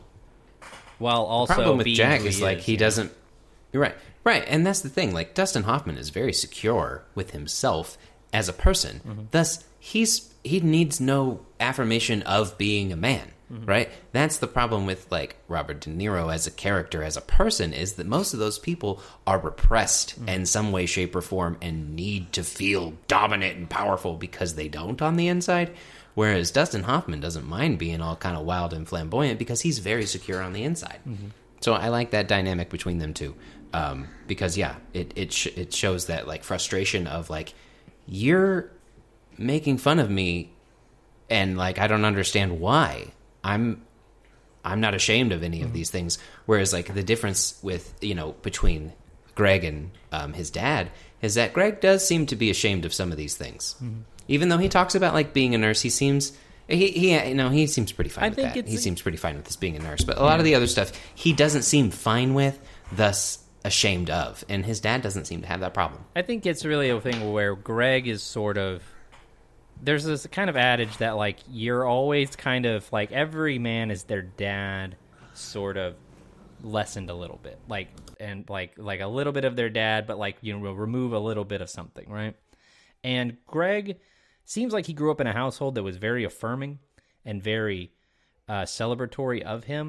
Speaker 2: While also
Speaker 1: Problem with
Speaker 2: being
Speaker 1: Jack
Speaker 2: who
Speaker 1: is
Speaker 2: he
Speaker 1: like
Speaker 2: is,
Speaker 1: he
Speaker 2: you know?
Speaker 1: doesn't. You're right, right, and that's the thing. Like Dustin Hoffman is very secure with himself as a person.
Speaker 2: Mm-hmm.
Speaker 1: Thus, he's he needs no affirmation of being a man.
Speaker 2: Mm-hmm.
Speaker 1: Right? That's the problem with like Robert De Niro as a character, as a person, is that most of those people are repressed
Speaker 2: Mm-hmm.
Speaker 1: in some way, shape, or form, and need to feel dominant and powerful because they don't on the inside. Whereas Dustin Hoffman doesn't mind being all kind of wild and flamboyant because he's very secure on the inside.
Speaker 2: Mm-hmm.
Speaker 1: So I like that dynamic between them two, um, because yeah, it it sh- it shows that like frustration of like you're making fun of me, and like I don't understand why. I'm I'm not ashamed of any of these things. Whereas like the difference with you know between Greg and um, his dad is that Greg does seem to be ashamed of some of these things,
Speaker 2: Mm-hmm.
Speaker 1: even though he talks about like being a nurse. He seems. He, he, you know, he seems pretty fine
Speaker 2: I
Speaker 1: with
Speaker 2: think
Speaker 1: that.
Speaker 2: it's-
Speaker 1: He seems pretty fine with this being a nurse, but a lot of the other stuff he doesn't seem fine with, thus ashamed of, and his dad doesn't seem to have that problem.
Speaker 2: I think it's really a thing where Greg is sort of, there's this kind of adage that like you're always kind of like every man is their dad, sort of lessened a little bit, like and like like a little bit of their dad, but like you know remove a little bit of something, right? And Greg seems like he grew up in a household that was very affirming and very uh, celebratory of him.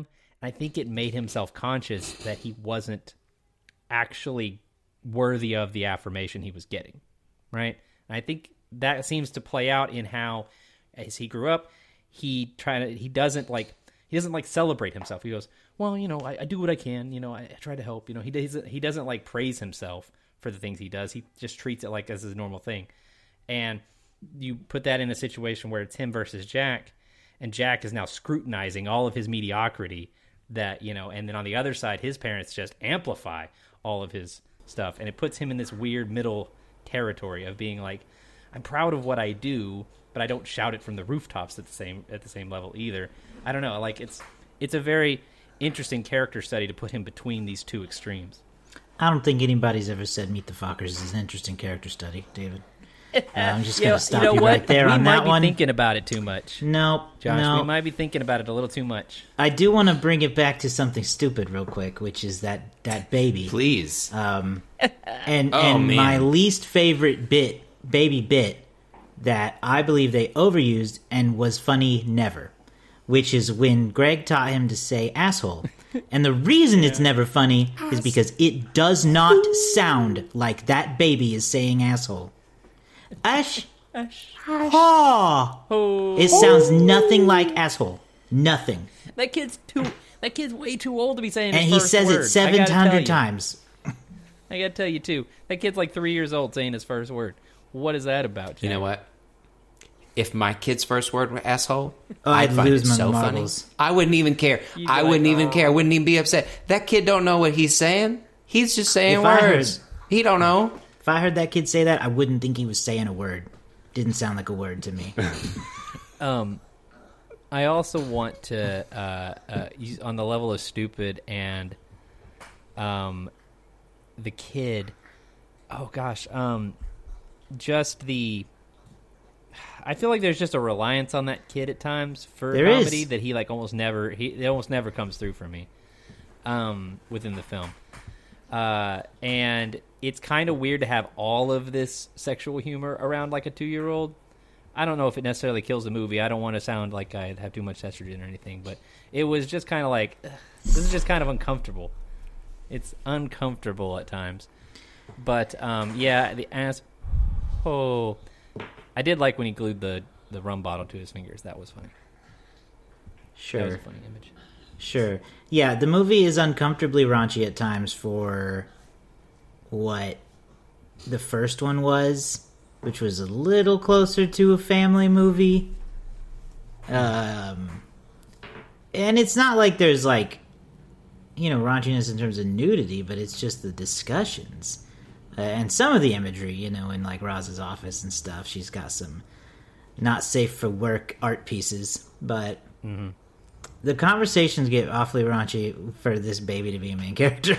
Speaker 2: I think it made him self-conscious that he wasn't actually worthy of the affirmation he was getting, right? And I think that seems to play out in how, as he grew up, he try to he doesn't like he doesn't like celebrate himself. He goes, well, you know, I, I do what I can. You know, I, I try to help. You know, he doesn't he doesn't like praise himself for the things he does. He just treats it like as a normal thing. And you put that in a situation where it's him versus Jack, and Jack is now scrutinizing all of his mediocrity. That, you know, and then on the other side, his parents just amplify all of his stuff, and it puts him in this weird middle territory of being like, I'm proud of what I do, but I don't shout it from the rooftops at the same at the same level either. I don't know, like it's it's a very interesting character study to put him between these two extremes.
Speaker 3: I don't think anybody's ever said Meet the Fockers is an interesting character study, David. Uh, I'm just going to
Speaker 2: Yeah,
Speaker 3: stop
Speaker 2: you, know
Speaker 3: you
Speaker 2: what?
Speaker 3: right there
Speaker 2: we
Speaker 3: on
Speaker 2: might
Speaker 3: that
Speaker 2: be
Speaker 3: one.
Speaker 2: thinking about it too much.
Speaker 3: Nope,
Speaker 2: Josh,
Speaker 3: no.
Speaker 2: we might be thinking about it a little too much.
Speaker 3: I do want to bring it back to something stupid real quick, which is that, that baby.
Speaker 1: Please.
Speaker 3: Um, and
Speaker 1: Oh,
Speaker 3: and
Speaker 1: man.
Speaker 3: my least favorite bit, baby bit, that I believe they overused and was funny never, which is when Greg taught him to say asshole. And the reason it's never funny is because it does not sound like that baby is saying asshole. Ash. Aw.
Speaker 2: Oh,
Speaker 3: It sounds nothing like asshole. Nothing.
Speaker 2: that kid's too. That kid's way too old to be saying.
Speaker 3: And
Speaker 2: his
Speaker 3: he
Speaker 2: first
Speaker 3: says
Speaker 2: word.
Speaker 3: it
Speaker 2: I
Speaker 3: seven
Speaker 2: gotta tell
Speaker 3: hundred
Speaker 2: you.
Speaker 3: times.
Speaker 2: I gotta tell you too. That kid's like three years old saying his first word. What is that about, Jack?
Speaker 1: You know what? If my kid's first word were asshole,
Speaker 3: Oh, I'd
Speaker 1: I'd find
Speaker 3: lose
Speaker 1: it
Speaker 3: my
Speaker 1: so
Speaker 3: marbles.
Speaker 1: funny. I wouldn't even care.
Speaker 2: You'd be
Speaker 1: I
Speaker 2: like,
Speaker 1: wouldn't even
Speaker 2: "Oh."
Speaker 1: care. I wouldn't even be upset. That kid don't know what he's saying. He's just saying
Speaker 3: If I heard-
Speaker 1: words. He don't know.
Speaker 3: If I heard that kid say that, I wouldn't think he was saying a word. Didn't sound like a word to me.
Speaker 2: Um, I also want to, uh, uh, use- on the level of stupid and, um, the kid. Oh gosh, um, just the. I feel like there's just a reliance on that kid at times for
Speaker 3: There is.
Speaker 2: comedy that he like almost never. He it almost never comes through for me, um, within the film. Uh, and it's kind of weird to have all of this sexual humor around like a two-year-old. I don't know if it necessarily kills the movie. I don't want to sound like I have too much estrogen or anything, but it was just kind of like, ugh, this is just kind of uncomfortable. It's uncomfortable at times. But, um, yeah, the ass... Oh, I did like when he glued the, the rum bottle to his fingers. That was funny. That was
Speaker 3: Sure.
Speaker 2: a funny image.
Speaker 3: Sure. Yeah, the movie is uncomfortably raunchy at times for what the first one was, which was a little closer to a family movie. Um, and it's not like there's like, you know, raunchiness in terms of nudity, but it's just the discussions. Uh, and some of the imagery, you know, in like Roz's office and stuff. She's got some not safe for work art pieces, but
Speaker 2: Mm-hmm.
Speaker 3: the conversations get awfully raunchy for this baby to be a main character.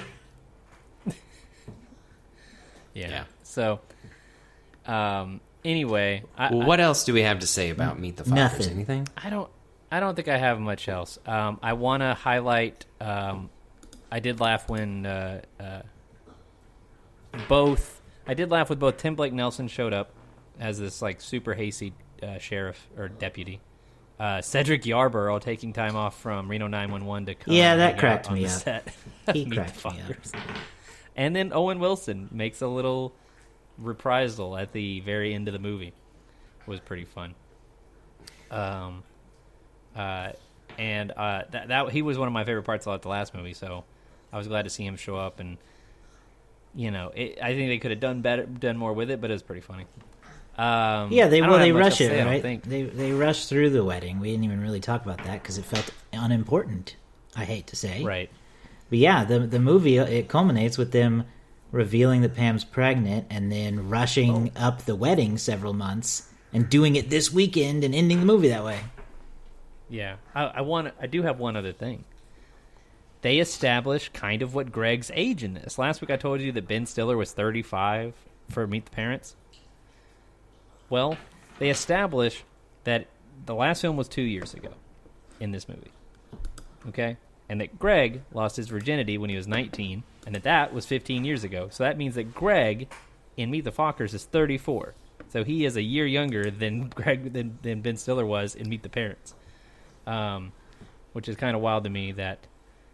Speaker 2: Yeah.
Speaker 1: Yeah.
Speaker 2: So, um, anyway, I,
Speaker 1: Well, what else do we have to say about Meet the Fockers?
Speaker 3: Nothing.
Speaker 1: Anything?
Speaker 2: I don't. I don't think I have much else. Um, I want to highlight. Um, I did laugh when uh, uh, both. I did laugh with both Tim Blake Nelson showed up as this like super hasty uh, sheriff or deputy. Uh, Cedric Yarborough taking time off from Reno nine one one to come.
Speaker 3: Yeah, that
Speaker 2: hang out
Speaker 3: cracked
Speaker 2: on
Speaker 3: me
Speaker 2: the
Speaker 3: up.
Speaker 2: Set.
Speaker 3: He
Speaker 2: Meet the
Speaker 3: cracked me up.
Speaker 2: Fockers. And then Owen Wilson makes a little reprisal at the very end of the movie. It was pretty fun. Um, uh, and uh, that that he was one of my favorite parts about the last movie. So I was glad to see him show up. And you know, it, I think they could have done better, done more with it, but it was pretty funny. Um,
Speaker 3: Yeah, they
Speaker 2: I don't
Speaker 3: well
Speaker 2: have
Speaker 3: they
Speaker 2: much
Speaker 3: rush
Speaker 2: else to
Speaker 3: it,
Speaker 2: say, I don't
Speaker 3: right?
Speaker 2: think.
Speaker 3: They they rush through the wedding. We didn't even really talk about that because it felt unimportant. I hate to say,
Speaker 2: Right.
Speaker 3: But yeah, the the movie it culminates with them revealing that Pam's pregnant and then rushing
Speaker 2: Oh.
Speaker 3: up the wedding several months and doing it this weekend and ending the movie that way.
Speaker 2: Yeah, I, I want. I do have one other thing. They establish kind of what Greg's age in this. Last week I told you that Ben Stiller was thirty-five for Meet the Parents. Well, they establish that the last film was two years ago in this movie. Okay? And that Greg lost his virginity when he was nineteen, and that that was fifteen years ago. So that means that Greg in Meet the Fockers is thirty-four. So he is a year younger than Greg than, than Ben Stiller was in Meet the Parents. Um, which is kind of wild to me that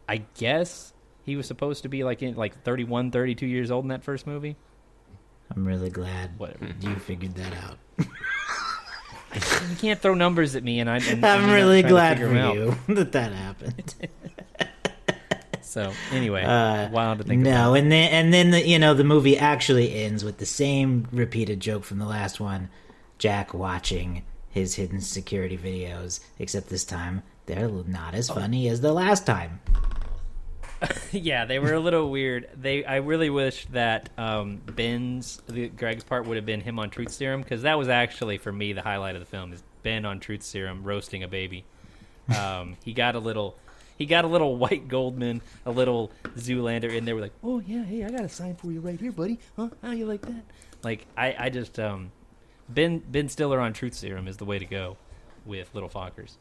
Speaker 2: I guess he was supposed to be like in like thirty-one, thirty-two years old in that first movie.
Speaker 3: I'm really glad
Speaker 2: Whatever.
Speaker 3: you figured that out.
Speaker 2: You can't throw numbers at me, and I. And,
Speaker 3: I'm
Speaker 2: and
Speaker 3: really
Speaker 2: trying to
Speaker 3: glad
Speaker 2: figure
Speaker 3: for
Speaker 2: 'em out.
Speaker 3: you that that happened.
Speaker 2: So anyway,
Speaker 3: Uh,
Speaker 2: wild to think
Speaker 3: no,
Speaker 2: about.
Speaker 3: and then and then the, you know the movie actually ends with the same repeated joke from the last one: Jack watching his hidden security videos, except this time they're not as funny as the last time.
Speaker 2: Yeah, they were a little weird. They, I really wish that um, Ben's, the, Greg's part would have been him on Truth Serum, because that was actually for me the highlight of the film is Ben on Truth Serum roasting a baby. Um, he got a little, he got a little White Goldman, a little Zoolander in there. We're like, oh yeah, hey, I got a sign for you right here, buddy. Huh? How you like that? Like, I, I just um, Ben, Ben Stiller on Truth Serum is the way to go with Little Fockers.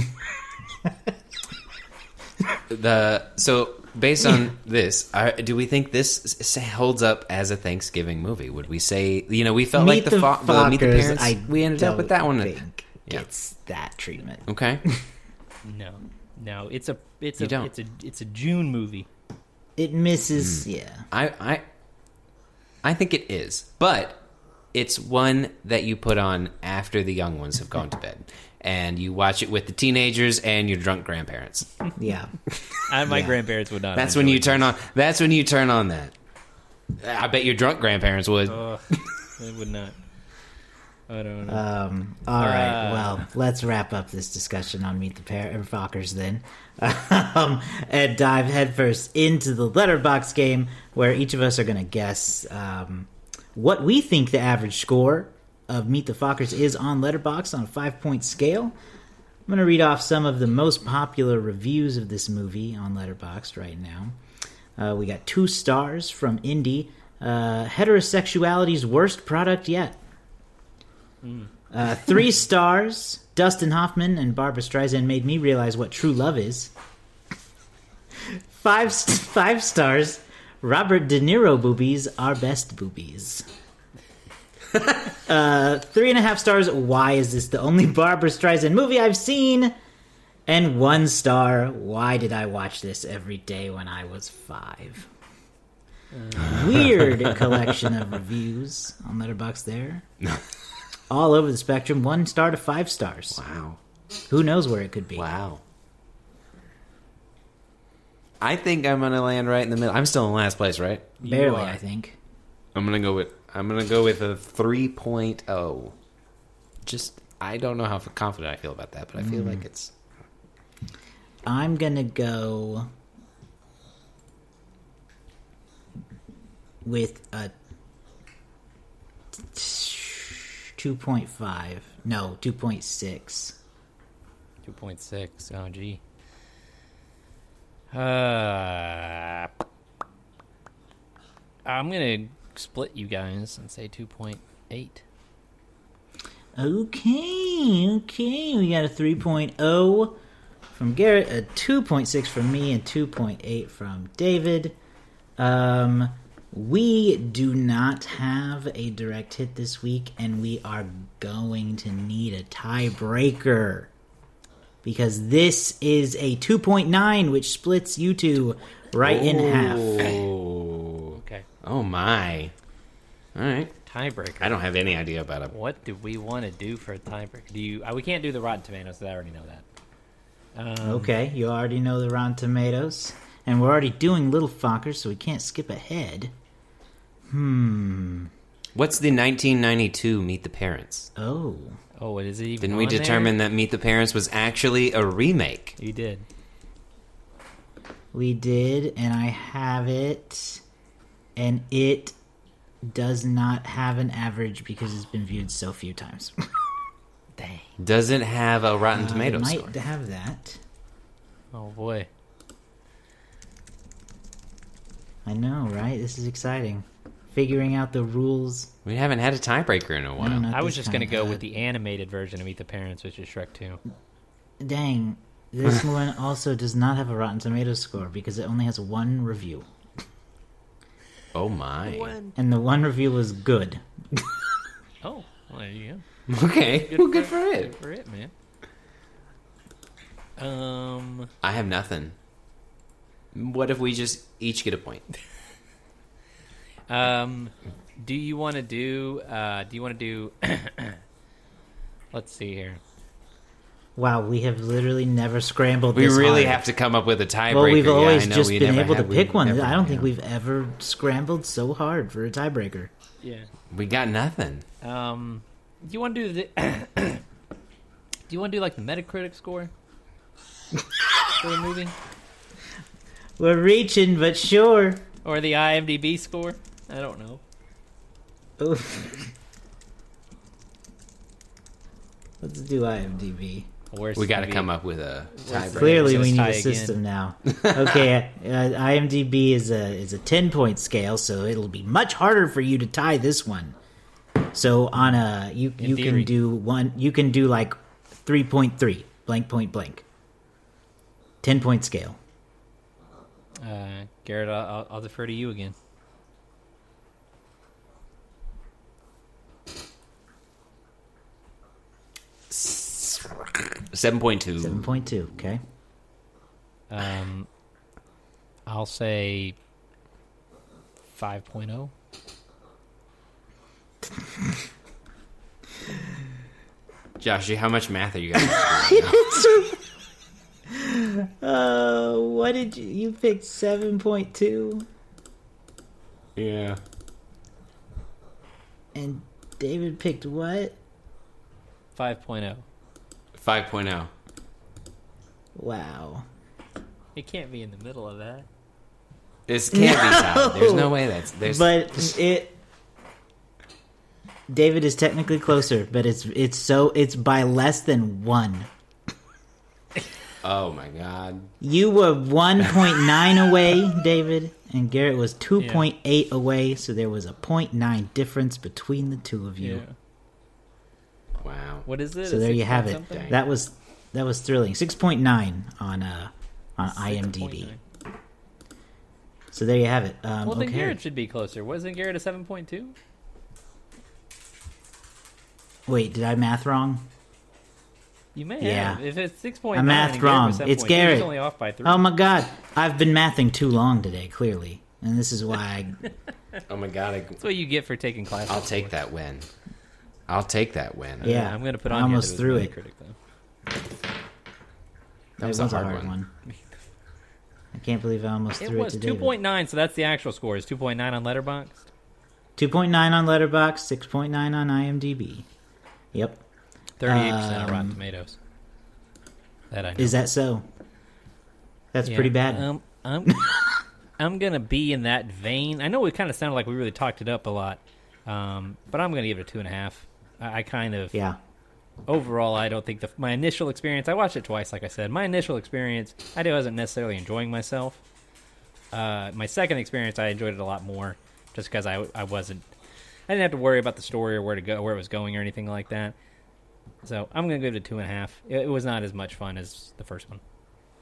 Speaker 1: The so based on this, uh, do we think this s- holds up as a Thanksgiving movie? Would we say, you know, we felt
Speaker 3: Meet
Speaker 1: like the,
Speaker 3: the
Speaker 1: fo- the Meet the
Speaker 3: Fockers,
Speaker 1: Parents,
Speaker 3: I
Speaker 1: we ended up with that one.
Speaker 3: think
Speaker 1: Yeah.
Speaker 3: gets that treatment.
Speaker 1: Okay,
Speaker 2: No, no, it's a, it's
Speaker 1: You
Speaker 2: a,
Speaker 1: don't.
Speaker 2: it's a, it's a June movie.
Speaker 3: It misses,
Speaker 1: Hmm.
Speaker 3: yeah.
Speaker 1: I, I, I think it is, but it's one that you put on after the young ones have gone to bed, and you watch it with the teenagers and your drunk grandparents.
Speaker 3: Yeah.
Speaker 2: I, my
Speaker 3: Yeah.
Speaker 2: grandparents would not.
Speaker 1: That's when you
Speaker 2: enjoy
Speaker 1: turn on. That's when you turn on that. I bet your drunk grandparents would.
Speaker 2: this. Ugh, they would not. I don't know.
Speaker 3: Um, all right.
Speaker 2: Uh,
Speaker 3: Well, let's wrap up this discussion on Meet the Pair and Fockers then, um, and dive headfirst into the letterbox game, where each of us are going to guess um, what we think the average score of Meet the Fockers is on Letterboxd on a five-point scale. I'm going to read off some of the most popular reviews of this movie on Letterboxd right now. Uh, we got two stars from Indy. Uh, heterosexuality's worst product yet. Uh, three stars. Dustin Hoffman and Barbara Streisand made me realize what true love is. Five st- five stars. Robert De Niro boobies are best boobies. uh, three and a half stars. Why is this the only Barbara Streisand movie I've seen? And one star. Why did I watch this every day when I was five? Weird collection of reviews on Letterboxd there. All over the spectrum, one star to five stars.
Speaker 1: Wow.
Speaker 3: Who knows where it could be?
Speaker 1: Wow. I think I'm gonna land right in the middle. I'm still in last place, right?
Speaker 3: Barely,
Speaker 2: You are.
Speaker 3: I think.
Speaker 1: I'm gonna go with. I'm gonna go with a three point oh. Just I don't know how confident I feel about that, but I feel like it's.
Speaker 3: I'm gonna go with a two point five. No, two point six.
Speaker 2: Two point six. Oh, gee. Uh, I'm gonna split you guys and say two point eight.
Speaker 3: Okay, okay. We got a three point oh from Garrett, a two point six from me, and two point eight from David. Um, we do not have a direct hit this week, and we are going to need a tiebreaker. Because this is a two point nine, which splits you two right in half.
Speaker 1: Oh.
Speaker 2: Okay.
Speaker 1: Oh my. All right.
Speaker 2: Tiebreaker.
Speaker 1: I don't have any idea about it.
Speaker 2: What do we want to do for a tiebreaker? Do you? Uh, we can't do the Rotten Tomatoes, so I already know that. Um,
Speaker 3: Okay, you already know the Rotten Tomatoes. And we're already doing Little Fockers, so we can't skip ahead. Hmm.
Speaker 1: What's the nineteen ninety-two Meet the Parents?
Speaker 3: Oh.
Speaker 2: Oh, what is it even?
Speaker 1: Didn't we
Speaker 2: on there?
Speaker 1: determine that Meet the Parents was actually a remake?
Speaker 2: You did.
Speaker 3: We did, and I have it. And it does not have an average because it's been viewed so few times.
Speaker 2: Dang.
Speaker 1: Does it have a Rotten
Speaker 3: Uh, it
Speaker 1: Tomatoes
Speaker 3: might
Speaker 1: score?
Speaker 3: have that.
Speaker 2: Oh boy.
Speaker 3: I know, right? This is exciting. Figuring out the rules.
Speaker 1: We haven't had a tiebreaker in a while.
Speaker 3: No, not
Speaker 2: I was
Speaker 3: this
Speaker 2: just gonna
Speaker 3: time.
Speaker 2: go
Speaker 3: Uh,
Speaker 2: with the animated version of Meet the Parents, which is Shrek two.
Speaker 3: Dang. This one also does not have a Rotten Tomatoes score because it only has one review.
Speaker 1: Oh my.
Speaker 3: And the one review was good.
Speaker 2: Oh, well, there you
Speaker 1: Okay.
Speaker 2: go.
Speaker 1: Well, good for
Speaker 2: Good
Speaker 1: it.
Speaker 2: for it, man. Um,
Speaker 1: I have nothing. What if we just each get a point?
Speaker 2: Um, do you want to do? Uh, do you want to do? Let's see here.
Speaker 3: Wow, we have literally never scrambled.
Speaker 1: We
Speaker 3: this
Speaker 1: really
Speaker 3: hard.
Speaker 1: have to come up with a tiebreaker.
Speaker 3: Well, we've
Speaker 1: Yeah,
Speaker 3: always
Speaker 1: I know,
Speaker 3: just
Speaker 1: we
Speaker 3: been
Speaker 1: never
Speaker 3: able
Speaker 1: have-
Speaker 3: to
Speaker 1: we
Speaker 3: pick one.
Speaker 1: never-
Speaker 3: I don't think
Speaker 1: yeah.
Speaker 3: we've ever scrambled so hard for a tiebreaker.
Speaker 2: Yeah.
Speaker 1: We got nothing.
Speaker 2: Um, do you want to do the? do you want to do like the Metacritic score for the movie,
Speaker 3: We're reaching, but sure.
Speaker 2: or the IMDb score? I don't know.
Speaker 3: Oof. Let's do IMDb.
Speaker 2: Worst
Speaker 1: We got to
Speaker 2: movie.
Speaker 1: come up with a tiebreaker.
Speaker 3: Clearly,
Speaker 2: Let's
Speaker 3: we need
Speaker 2: tie
Speaker 3: a
Speaker 2: again.
Speaker 3: system now. Okay, uh, IMDb is a is a ten point scale, so it'll be much harder for you to tie this one. So on a you
Speaker 2: In
Speaker 3: you
Speaker 2: theory.
Speaker 3: can do one you can do like three point three blank point blank. Ten point scale.
Speaker 2: Uh, Garrett, I'll, I'll defer to you again.
Speaker 1: seven point two.
Speaker 3: Seven point two. Okay.
Speaker 2: Um, I'll say five oh.
Speaker 1: Josh, how much math are you guys?
Speaker 3: Uh, what did you you picked? Seven point two,
Speaker 1: Yeah.
Speaker 3: and David picked what?
Speaker 2: five oh.
Speaker 1: five point oh.
Speaker 3: Wow.
Speaker 2: It can't be in the middle of that.
Speaker 1: This can't be tied. There's no way that's there's.
Speaker 3: But it. David is technically closer, but it's it's so it's by less than one.
Speaker 1: Oh my god.
Speaker 3: You were one point nine away, David, and Garrett was two point eight away, so there was a point nine difference between the two of you.
Speaker 1: Wow.
Speaker 2: What is it?
Speaker 3: So
Speaker 2: A
Speaker 3: there
Speaker 2: six
Speaker 3: you have
Speaker 2: point
Speaker 3: it.
Speaker 2: something?
Speaker 3: That was that was thrilling. six point nine on uh on
Speaker 2: six
Speaker 3: IMDb.
Speaker 2: point nine.
Speaker 3: So there you have it. Um,
Speaker 2: Well, then
Speaker 3: okay.
Speaker 2: Garrett should be closer. Wasn't Garrett a seven point two?
Speaker 3: Wait, did I math wrong?
Speaker 2: You may
Speaker 3: Yeah.
Speaker 2: have. If it's six point nine,
Speaker 3: I mathed wrong. It's Garrett.
Speaker 2: He's only off by three.
Speaker 3: Oh my god, I've been mathing too long today, clearly, and this is why. I,
Speaker 1: Oh my god. I,
Speaker 2: That's what you get for taking classes.
Speaker 1: I'll take that win. I'll take that win.
Speaker 3: Yeah.
Speaker 2: I'm going to put
Speaker 3: I
Speaker 2: on
Speaker 3: almost
Speaker 2: here that
Speaker 3: threw
Speaker 2: was
Speaker 3: it.
Speaker 2: Metacritic, though.
Speaker 1: That was a hard one.
Speaker 3: one. I can't believe I almost
Speaker 2: It
Speaker 3: threw
Speaker 2: was
Speaker 3: it to
Speaker 2: two
Speaker 3: David.
Speaker 2: point nine, so that's the actual score. Is two point nine on Letterboxd?
Speaker 3: two point nine on Letterboxd, six point nine on IMDb. Yep.
Speaker 2: thirty-eight percent on
Speaker 3: Um,
Speaker 2: Rotten Tomatoes. That I know.
Speaker 3: Is that so? That's
Speaker 2: Yeah.
Speaker 3: pretty bad.
Speaker 2: Um, I'm, I'm going to be in that vein. I know it kind of sounded like we really talked it up a lot, um, but I'm going to give it a two and a half. I, I kind of,
Speaker 3: yeah.
Speaker 2: overall, I don't think the, my initial experience, I watched it twice, like I said. My initial experience, I wasn't necessarily enjoying myself. Uh, my second experience, I enjoyed it a lot more, just because I, I wasn't, I didn't have to worry about the story or where to go, where it was going or anything like that. So I'm going to give it a two and a half. It, it was not as much fun as the first one.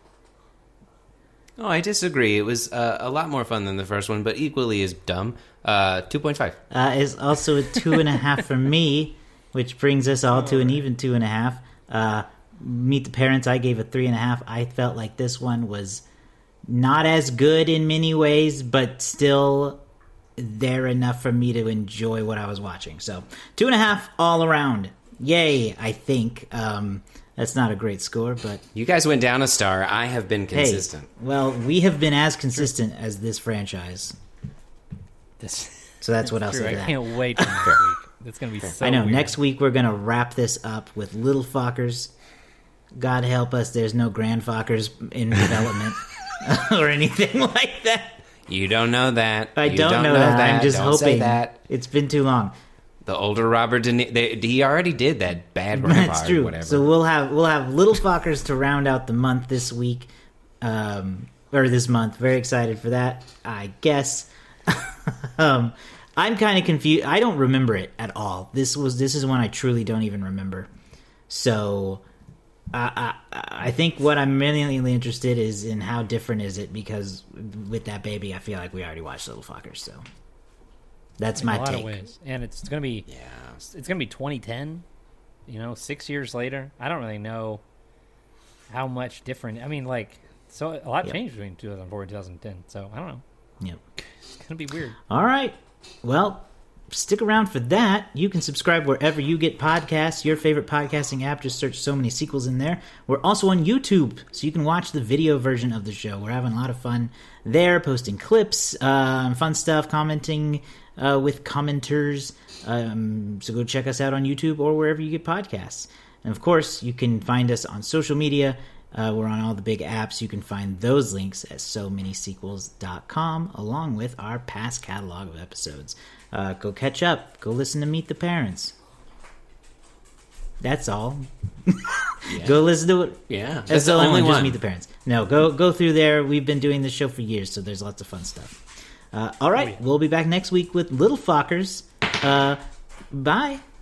Speaker 1: Oh, I disagree. It was uh, a lot more fun than the first one, but equally as dumb. Uh, two point five.
Speaker 3: Uh, is also a two and a half for me, which brings us all to an even two and a half. Uh, Meet the Parents, I gave a three and a half. I felt like this one was not as good in many ways, but still there enough for me to enjoy what I was watching. So two and a half all around. Yay, I think. Um, that's not a great score, but
Speaker 1: You guys went down a star. I have been consistent.
Speaker 3: hey, well, we have been as consistent as this franchise.
Speaker 2: This,
Speaker 3: So that's what I'll
Speaker 2: true.
Speaker 3: say
Speaker 2: I
Speaker 3: to that.
Speaker 2: can't wait for next week. It's going to be so
Speaker 3: I know.
Speaker 2: weird.
Speaker 3: Next week we're gonna wrap this up with Little Fockers. God help us, there's no Grand Fockers in development or anything like that.
Speaker 1: You don't know that.
Speaker 3: I
Speaker 1: You
Speaker 3: don't, know, that. I'm just
Speaker 1: Don't say
Speaker 3: hoping.
Speaker 1: that.
Speaker 3: It's been too long.
Speaker 1: The older Robert De Niro, they, he already did that bad grandpa
Speaker 3: That's
Speaker 1: or
Speaker 3: true.
Speaker 1: whatever.
Speaker 3: So we'll have we'll have Little Fockers to round out the month this week, um, or this month. Very excited for that. I guess. um, I'm kind of confused. I don't remember it at all. This was this is one I truly don't even remember. So, I I, I think what I'm really interested is in how different is it, because with that baby, I feel like we already watched Little Fockers. So that's
Speaker 2: in
Speaker 3: my
Speaker 2: a lot
Speaker 3: take.
Speaker 2: of ways, and it's going to be
Speaker 1: yeah.
Speaker 2: it's going to be twenty ten. You know, six years later. I don't really know how much different. I mean, like So a lot
Speaker 3: Yep.
Speaker 2: changed between two thousand four and two thousand ten. So I don't know.
Speaker 3: Yep.
Speaker 2: It's gonna be weird.
Speaker 3: All right. Well, stick around for that. You can subscribe wherever you get podcasts. Your favorite podcasting app. Just search So Many Sequels in there. We're also on YouTube, so you can watch the video version of the show. We're having a lot of fun there, posting clips, um, fun stuff, commenting uh, with commenters. Um, so go check us out on YouTube or wherever you get podcasts. And of course, you can find us on social media. Uh, we're on all the big apps. You can find those links at so many sequels dot com, along with our past catalog of episodes. Uh, go catch up. Go listen to Meet the Parents. That's all.
Speaker 1: Yeah.
Speaker 3: Go listen to it.
Speaker 1: Yeah,
Speaker 3: That's the only one. Just
Speaker 1: one.
Speaker 3: Meet the Parents. No, go go through there. We've been doing this show for years, so there's lots of fun stuff. Uh, all right,
Speaker 2: Oh, yeah.
Speaker 3: we'll be back next week with Little Fockers. Uh, bye.